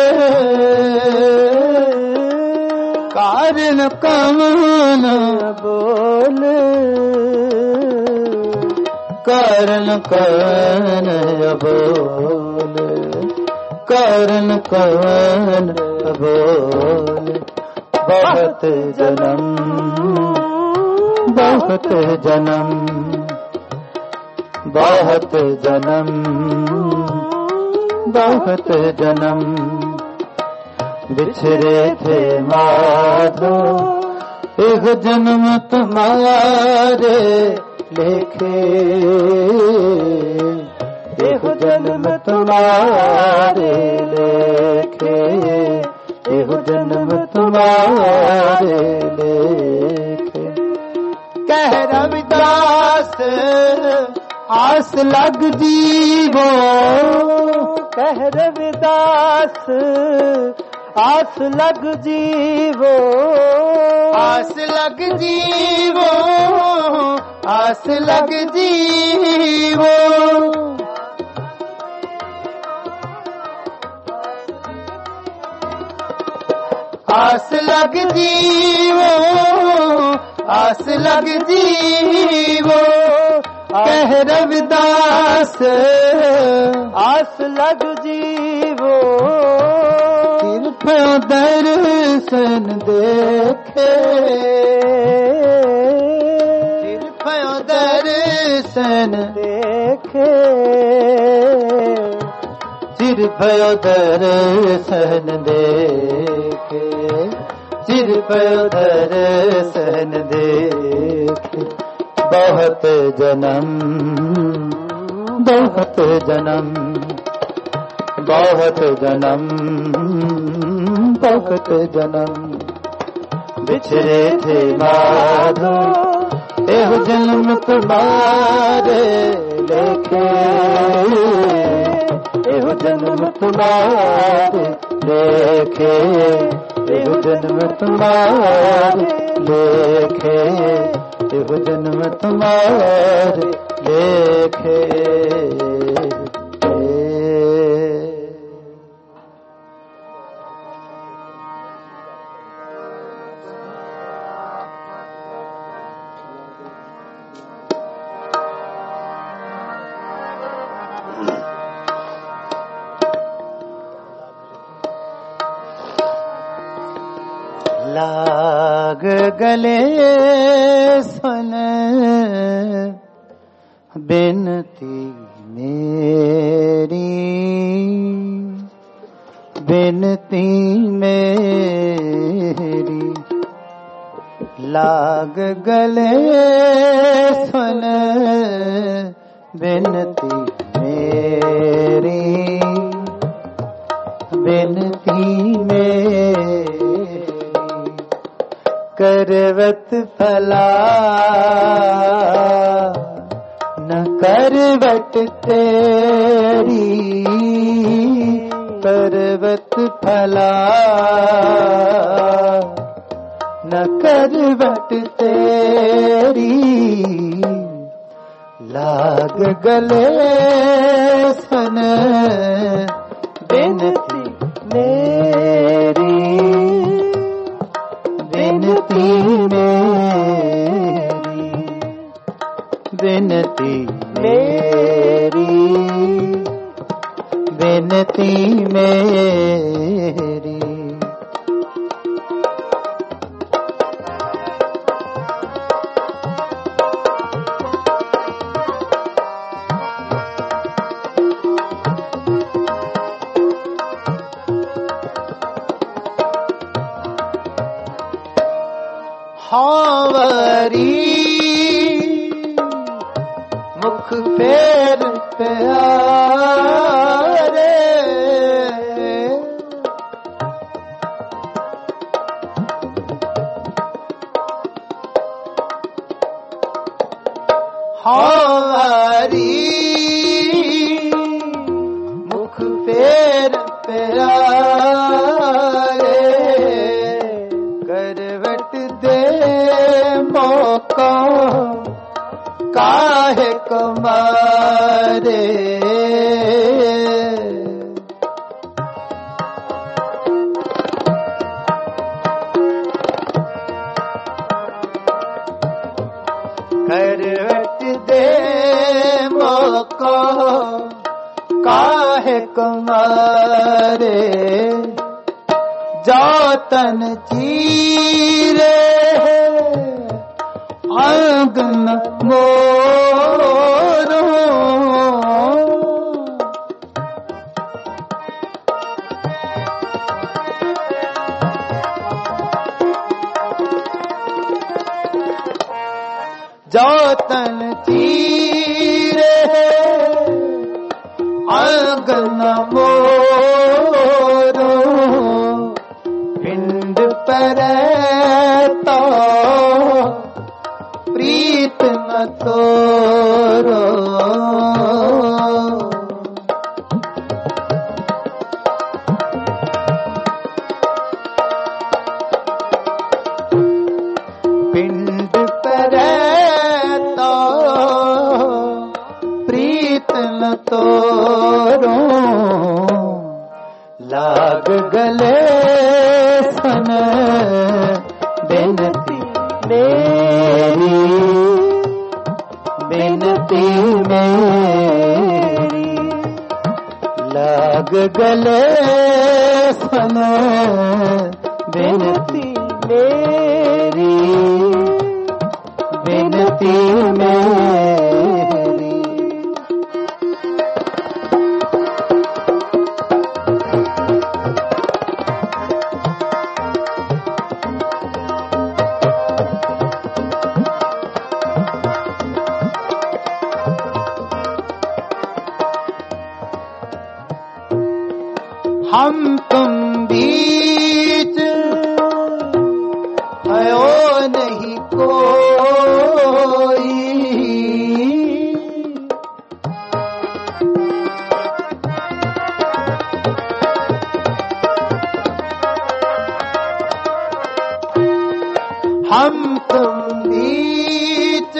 कारण कवन बोल कारण कवन बोल कारण कवन बोल बहुत जन्म बहुत जन्म बहुत जन्म बहुत जन्म बिछड़े थे माधो एक जन्म तुम्हारे लेखे एक जन्म तुम्हारे लेखे एक जन्म तुम्हारे लेखे कह रविदास आस लग जीवो कह रविदास आस लग जीवो आस लग जीवो आस लग जीवो आस लग जीवो आस लग जीवो कह रविदास आस लग जीवो सिर्फ दर्शन देखे सिर्फ दर्शन देखे सिर्फ दर्शन देखे सिर्फ दर्शन देखे बहुत जन्म बहुत जन्म बहुत जन्म बहुत जन्म बिछड़े थे माधो एह जन्म तुम्हारे लेखे एह जन्म तुम्हारे लेखे एह जन्म तुम्हारे लेखे एह जन्म तुम्हारे लेखे लाग गले सुन बिनती मेरी, बिनती मेरी। लाग गले सुन बिनती मेरी, बिनती मेरी। करवत फैला न करवट तेरी, करवत फैला न करवट तेरी। लाग गले सुन बिनती मेरी, बिनती मेरी, बिनती मेरी, बिनती मेरी। हावरी मुख फेर प्यारे, हावरी मुख फेर प्यारे। करवट दे मौका काहे कमारे, करवट दे मौका काहे कमारे। जातन चीरे आंगन मोरो, जातन चीरे आंगन मोरो। पिंड पर तो प्रीत न तोरो, पिंड पर तो प्रीत न तोरो। लाग गले सुन बिनती मेरी, बिनती मेरी। लाग गले सुन बिनती मेरी, बिनती मेरी। हम तुम बीच भयो नहीं कोई, हम तुम बीच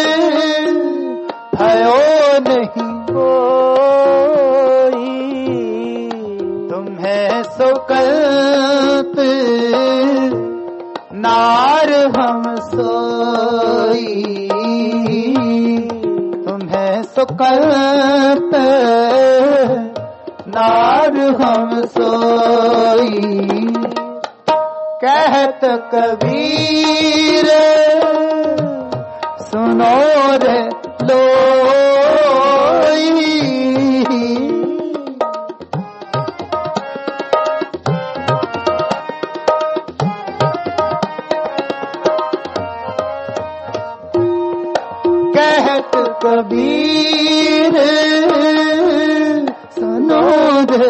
भयो नहीं कोई। तुम्हें सुकल्प नार हम सोई, तुम्हें सुकल्प नार हम सोई। कहत कबीर सुनो रे लोई, कहत कबीर सुनो रे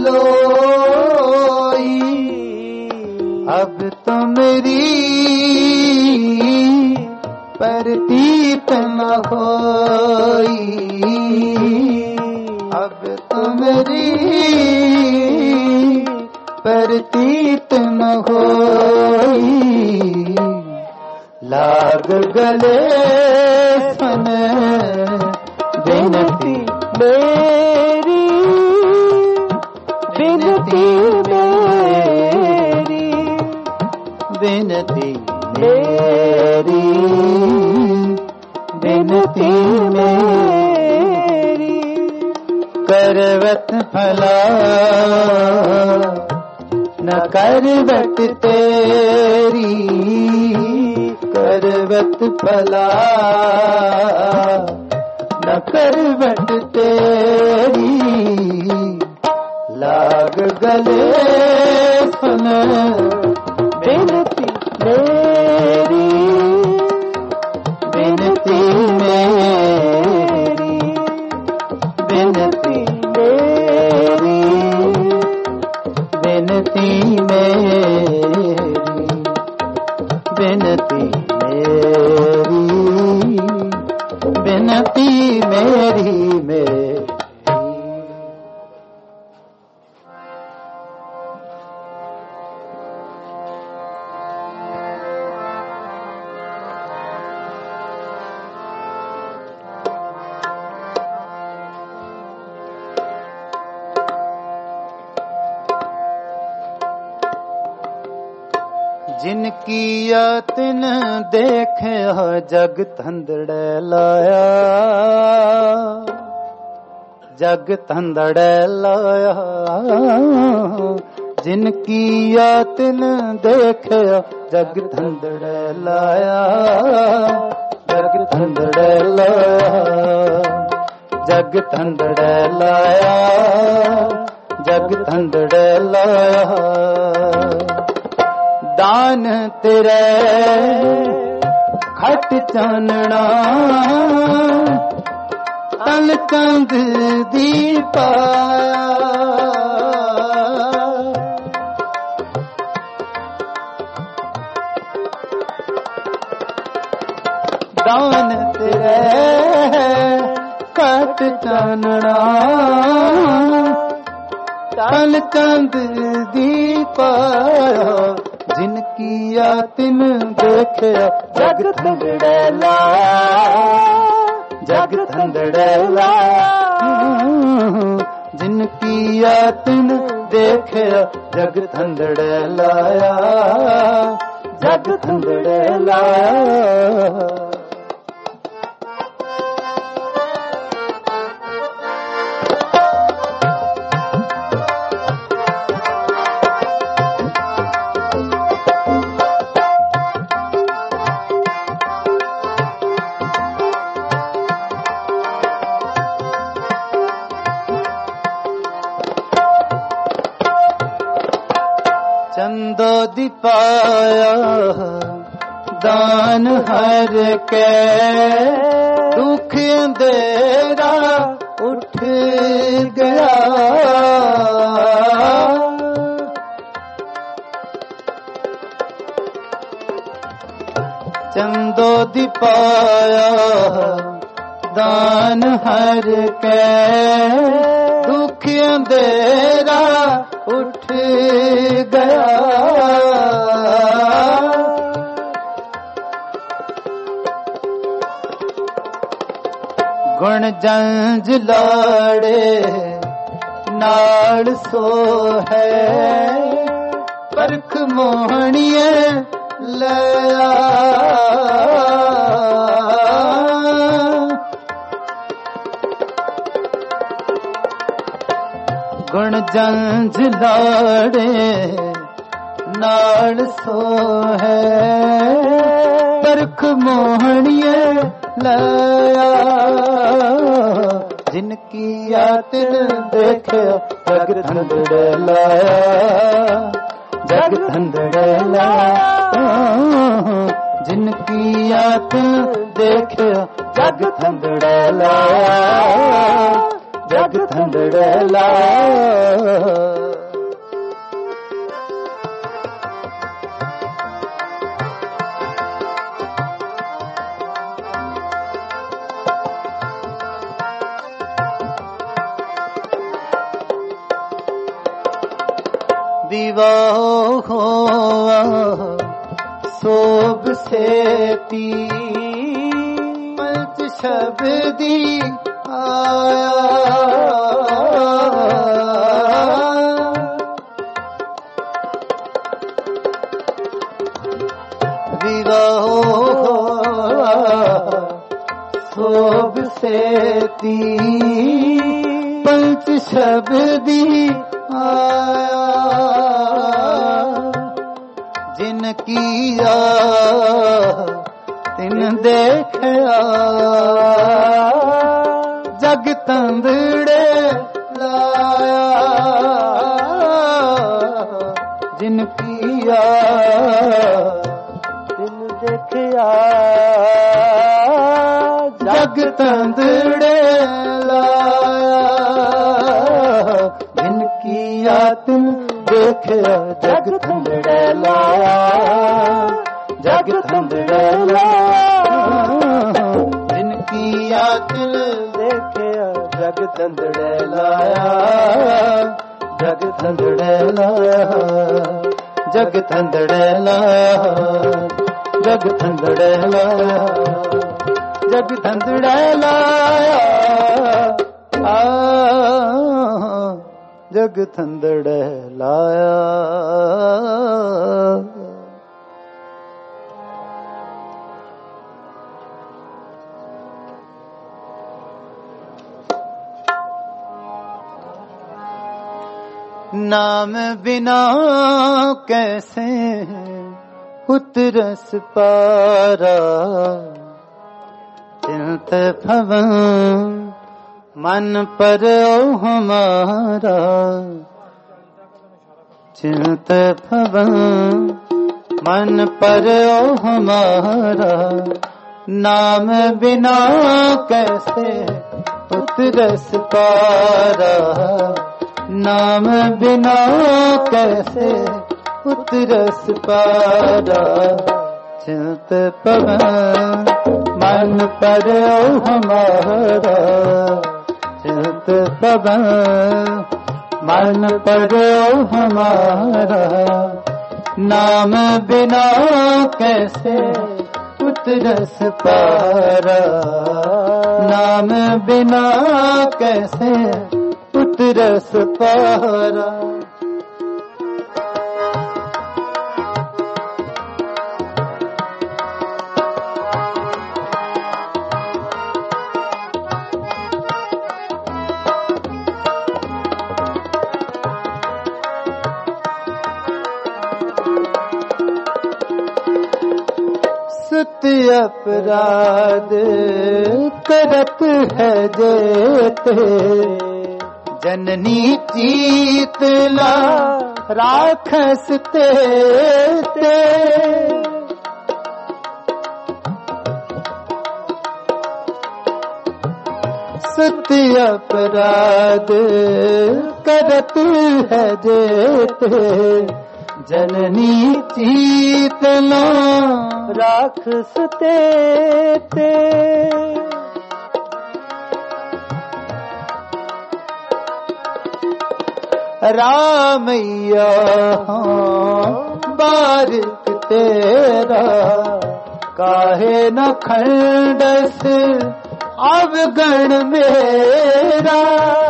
लोई, अब तो मेरी प्रतीत न होई, अब तो मेरी प्रतीत न होई, लाग गले सन बिनती मेरी, बिनती मेरी, बिनती मेरी, बिनती मेरी, करवत फला न करवत तेरी, करवत फला न करवत तेरी, लाग गले सुन बिनती मेरी, बिनती मेरी, बिनती मेरी, बिनती मेरी, बिनती मेरी, बिनती मेरी मेरी। जिनकी यातिन देखे जग थंदड़े लाया, जग थंदड़े लाया, जिनकी यातिन देखे जग थंदड़े लाया, जग थंदड़े लाया, जग थंदड़े लाया, जग थंदड़े लाया, दान तेरे खट चानना तल चंद दी पाया, दान तेरे खट चानना तल चंद दी पाया, जिनकी यातिन देखे जग थंदड़े लाया, जग थंदड़े लाया, जिनकी यातिन देखे जग थंदड़े लाया, जग थंदड़े लाया। चंदो दिपाया दान हर के, दुख अंधेरा उठ गया, चंदो दिपाया दान हर के, दुख अंधेरा उठ गया, गुण जंज लाड़े नाल सो है, परख मोहनिए लया, गुण जंज लाड़े नाल सो है परख मोहनिए लाया जिनकी यातिन देखे जग धंधड़े लाया जग धंधड़े लाया जिनकी यातिन देखे जग धंधड़े लाया जग धंधड़े लाया विवाह होवा सोब सेती पंच शब्दी आया विवाह होवा सोब सेती पंच शब्दी आया जिन किया तिन देखया जग तंदड़े लाया जिन किया तिन देखया जग तंदड़े लाया जिन किया तिन देखया जग थंदड़े लाया जग थंदड़े लाया जिनकी यातिन देखया जग थंदड़े लाया जग थंदड़े लाया जग थंदड़े लाया जग थंदड़े लाया जग थंदड़े लाया जग थंदड़े लाया नाम बिना कैसे उतरस पारा चिंत भवन मन पर ओ हमारा चिंत भवन मन पर ओ हमारा नाम बिना कैसे उतरस पारा नाम बिना कैसे उतरस पारा चिंत भवन मन पर ओ हमारा चिंत पवन मन पर हमारा नाम बिना कैसे उतरस पारा नाम बिना कैसे उतरस पारा सत्य अपराध करत है जेते जननी चीतला राखस ते सत्य अपराध करत है जेते जननी चीतला राखस ते रामैया बारिक तेरा काहे न खंडस अवगण मेरा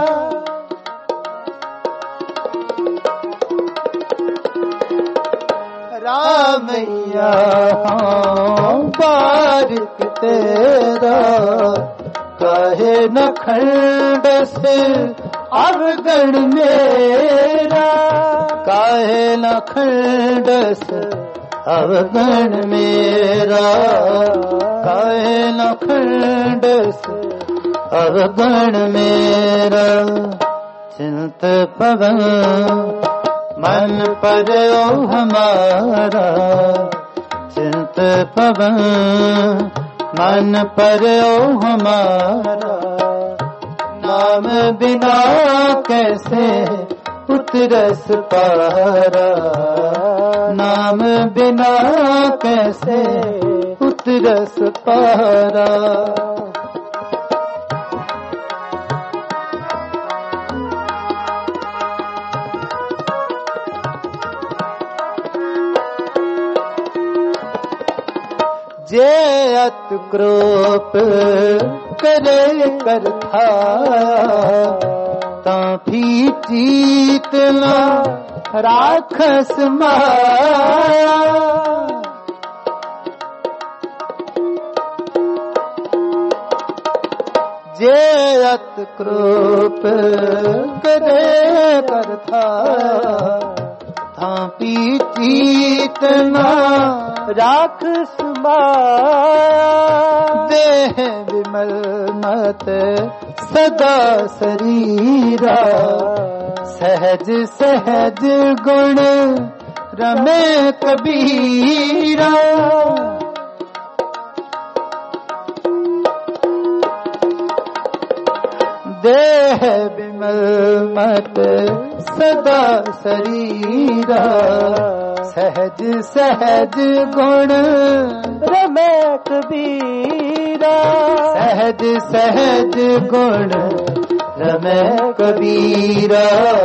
रामैया बारिक तेरा काहे न खंडस अवगण मेरा, काहे न खंडस अवगण मेरा, काहे न खंडस अवगण मेरा। चिंत पवन मन पर ओ हमारा, चिंत पवन मन पर ओ हमारा। नाम बिना कैसे उतरस पारा, नाम बिना कैसे उतरस पारा। जे अत क्रोप करे करथा, तांफी चीत न राखस माया। जे अत क्रोप करे करथा, तांफी चीत न राखस माया। देह विमल मत सदा शरीरा, सहज सहज गुण रमे कबीरा। देह विमल मत सदा शरीरा, सहज सहज गुण रमे कबीरा। सहज सहज गुण रमे कबीरा,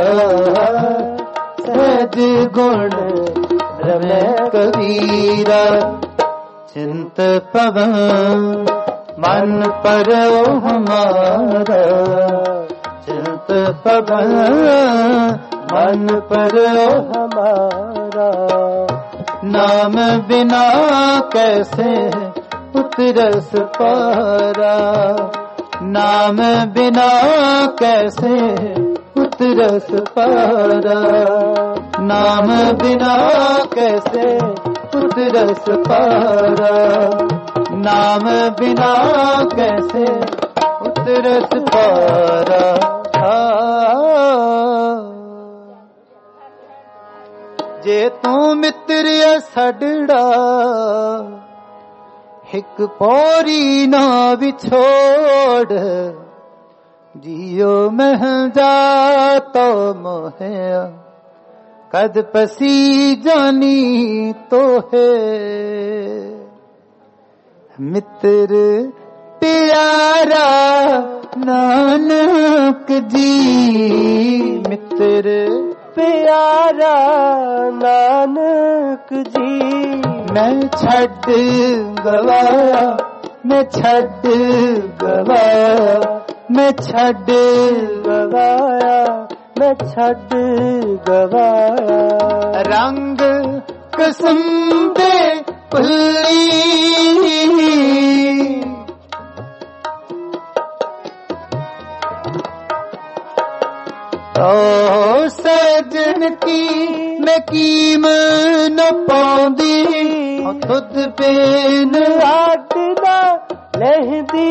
सहज गुण रमे कबीरा। चिंत पवन मन पर ओ हमारा, चिंत पवन मन पर ओ हमारा। नाम बिना कैसे उतरस पारा, नाम बिना कैसे उतरस पारा। नाम बिना कैसे उतरस पारा, नाम बिना कैसे उतरस पारा। जे तू मित्र सडड़ा, हिक पौरी ना विछोड़। जियो मह जातो मोहया, कद पसी जानी तो है। मित्र प्यारा नानक जी, मित्र प्यारा नानक जी। मैं छड़ गवाया, मैं छड़ गवाया, मैं छड़ गवाया, मैं छड़ गवाया। रंग कसम दे पुल्ली, ओ सजन की मैं कीम न पाउंदी, खुद पेन आट ना लहदी।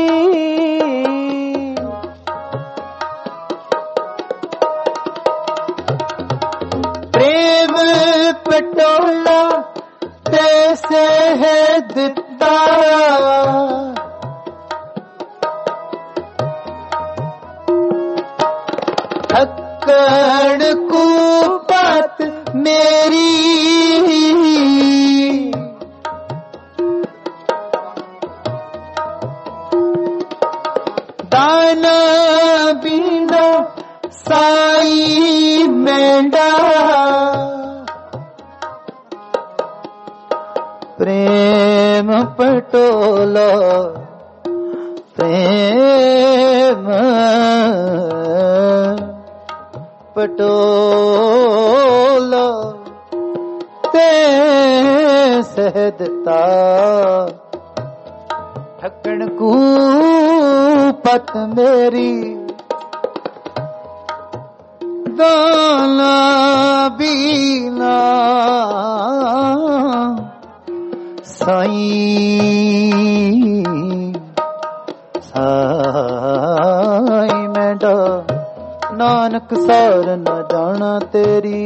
प्रेम पटोला तैसे है दिता, थक्कड़ कूपत मेरी। दाना बिना साई मेंढा, प्रेम पटोला प्रेम पटोला ते सहदता। ठक्कण कूपत मेरी, ਗਾਲਾ ਬੀਲਾ ਸਾਈਂ ਸਾਈਂ ਮੈਂਡਾ ਨਾਨਕ ਸਾਰ ਨ ਜਾਣਾ ਤੇਰੀ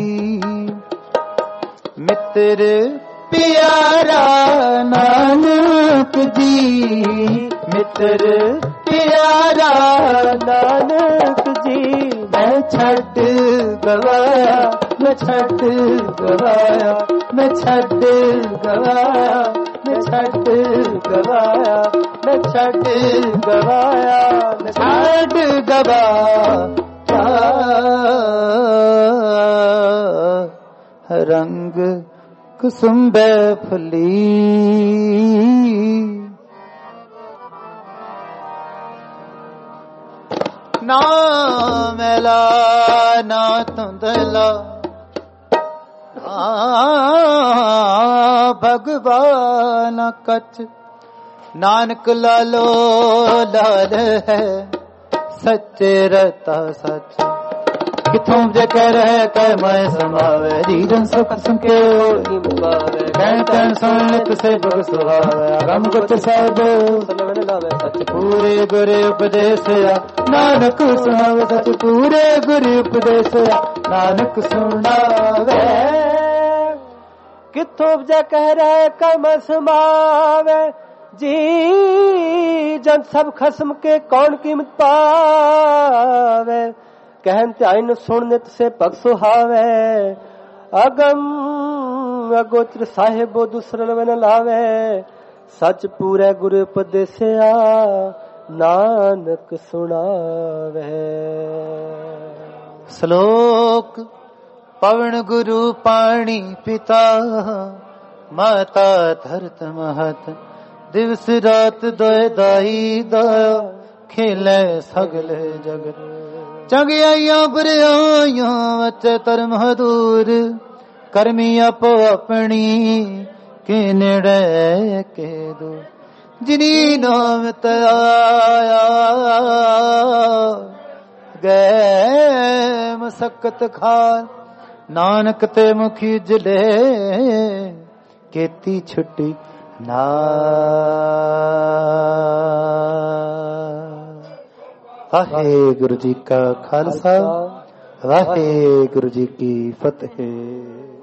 ਮਿੱਤਰ ਪਿਆਰਾ ਨਾਨਕ ਜੀ ਮਿੱਤਰ ਪਿਆਰਾ ਨਾਨਕ ਜੀ ਮੈਂ ਛੱਡ ਗਵਾਇਆ ਮੈਂ ਛੱਡ ਗਵਾਇਆ ਮੈਂ ਛੱਡ ਗਵਾਇਆ ਮੈਂ ਛੱਡ ਗਵਾਇਆ ਮੈਂ ਛੱਡ ਗਵਾਇਆ ਮੈਂ ਛੱਡ ਗਵਾਇਆ ਰੰਗ ਕੁਸੁੰਬੇ ਫੁੱਲੀ ਨਾ ਮੈਲਾ ਨਾ ਧੁੰਦਲਾ ਭਗਵਾਨ ਕੱਚ ਨਾਨਕ ਲਾਲੋ ਲਾਲ ਹੈ ਸੱਚੇ ਰਤਾ ਸੱਚ ਕਿਥੋਂ ਜੇ ਕਹਿ ਰਹਿ ਕਹਿ ਮੈਂ ਸਮਾਵੇ ਜੀਵਨ ਸੁਖ ਸੰਕੇ ਹੋਈ ਮੁਕਾਵੇ ਕਹਿ ਤੈਨ ਸੁਣ ਕਿਸੇ ਭਗ ਸੁਹਾਵੇ ਗਮ ਗੁਚ ਸਾਹਿਬ ਸਲਵਣ ਲਾਵੇ ਸੱਚ ਪੂਰੇ ਗੁਰ ਉਪਦੇਸਿਆ ਨਾਨਕ ਸੁਣਾਵੇ ਸੱਚ ਪੂਰੇ ਗੁਰ ਉਪਦੇਸਿਆ ਨਾਨਕ ਸੁਣਾਵੇ ਕਿਥੋਂ ਜੇ ਕਹਿ ਰਹਿ ਕਹਿ ਮੈਂ ਸਮਾਵੇ ਜੀ ਜਨ ਸਭ ਖਸਮ ਕੇ ਕੌਣ ਕੀਮਤ ਪਾਵੇ ਕਹਿਨ ਧਿਆਨ ਸੁਣ ਨਿਤ ਸੇ ਭਗ ਸੁਹਾਵੇ ਅਗਮ ਅਗੋਚਰ ਸਾਹਿਬ ਦੁਸਰਲ ਵਨ ਲਾਵੇ ਸੱਚ ਪੂਰੇ ਗੁਰ ਉਪਦੇਸਿਆ ਨਾਨਕ ਸੁਣਾਵੇ ਸ਼ਲੋਕ ਪਵਨ ਗੁਰੂ ਪਾਣੀ ਪਿਤਾ ਮਾਤਾ ਧਰਤ ਮਹਤ ਦਿਵਸ ਰਾਤ ਦੋਇ ਦਾਈ ਦਾ ਖੇਲੇ ਸਗਲੇ ਜਗਤ ਚੰਗਿਆਈਆਂ ਬੁਰਾਈਆਂ ਵਿੱਚ ਧਰਮ ਹਦੂਰ ਕਰਮੀ ਆਪੋ ਆਪਣੀ ਕੇ ਨੇੜੇ ਕੇ ਦੂਰ ਜਿਨੀ ਨਾਮ ਤਾਇਆ ਗਏ ਮਸਕਤ ਖਾਰ ਨਾਨਕ ਤੇ ਮੁਖੀ ਜਲੇ ਕੀਤੀ ਛੁੱਟੀ ਨਾ ਵਾਹਿਗੁਰੂ ਜੀ ਕਾ ਖਾਲਸਾ ਵਾਹਿਗੁਰੂ ਜੀ ਕੀ ਫਤਿਹ।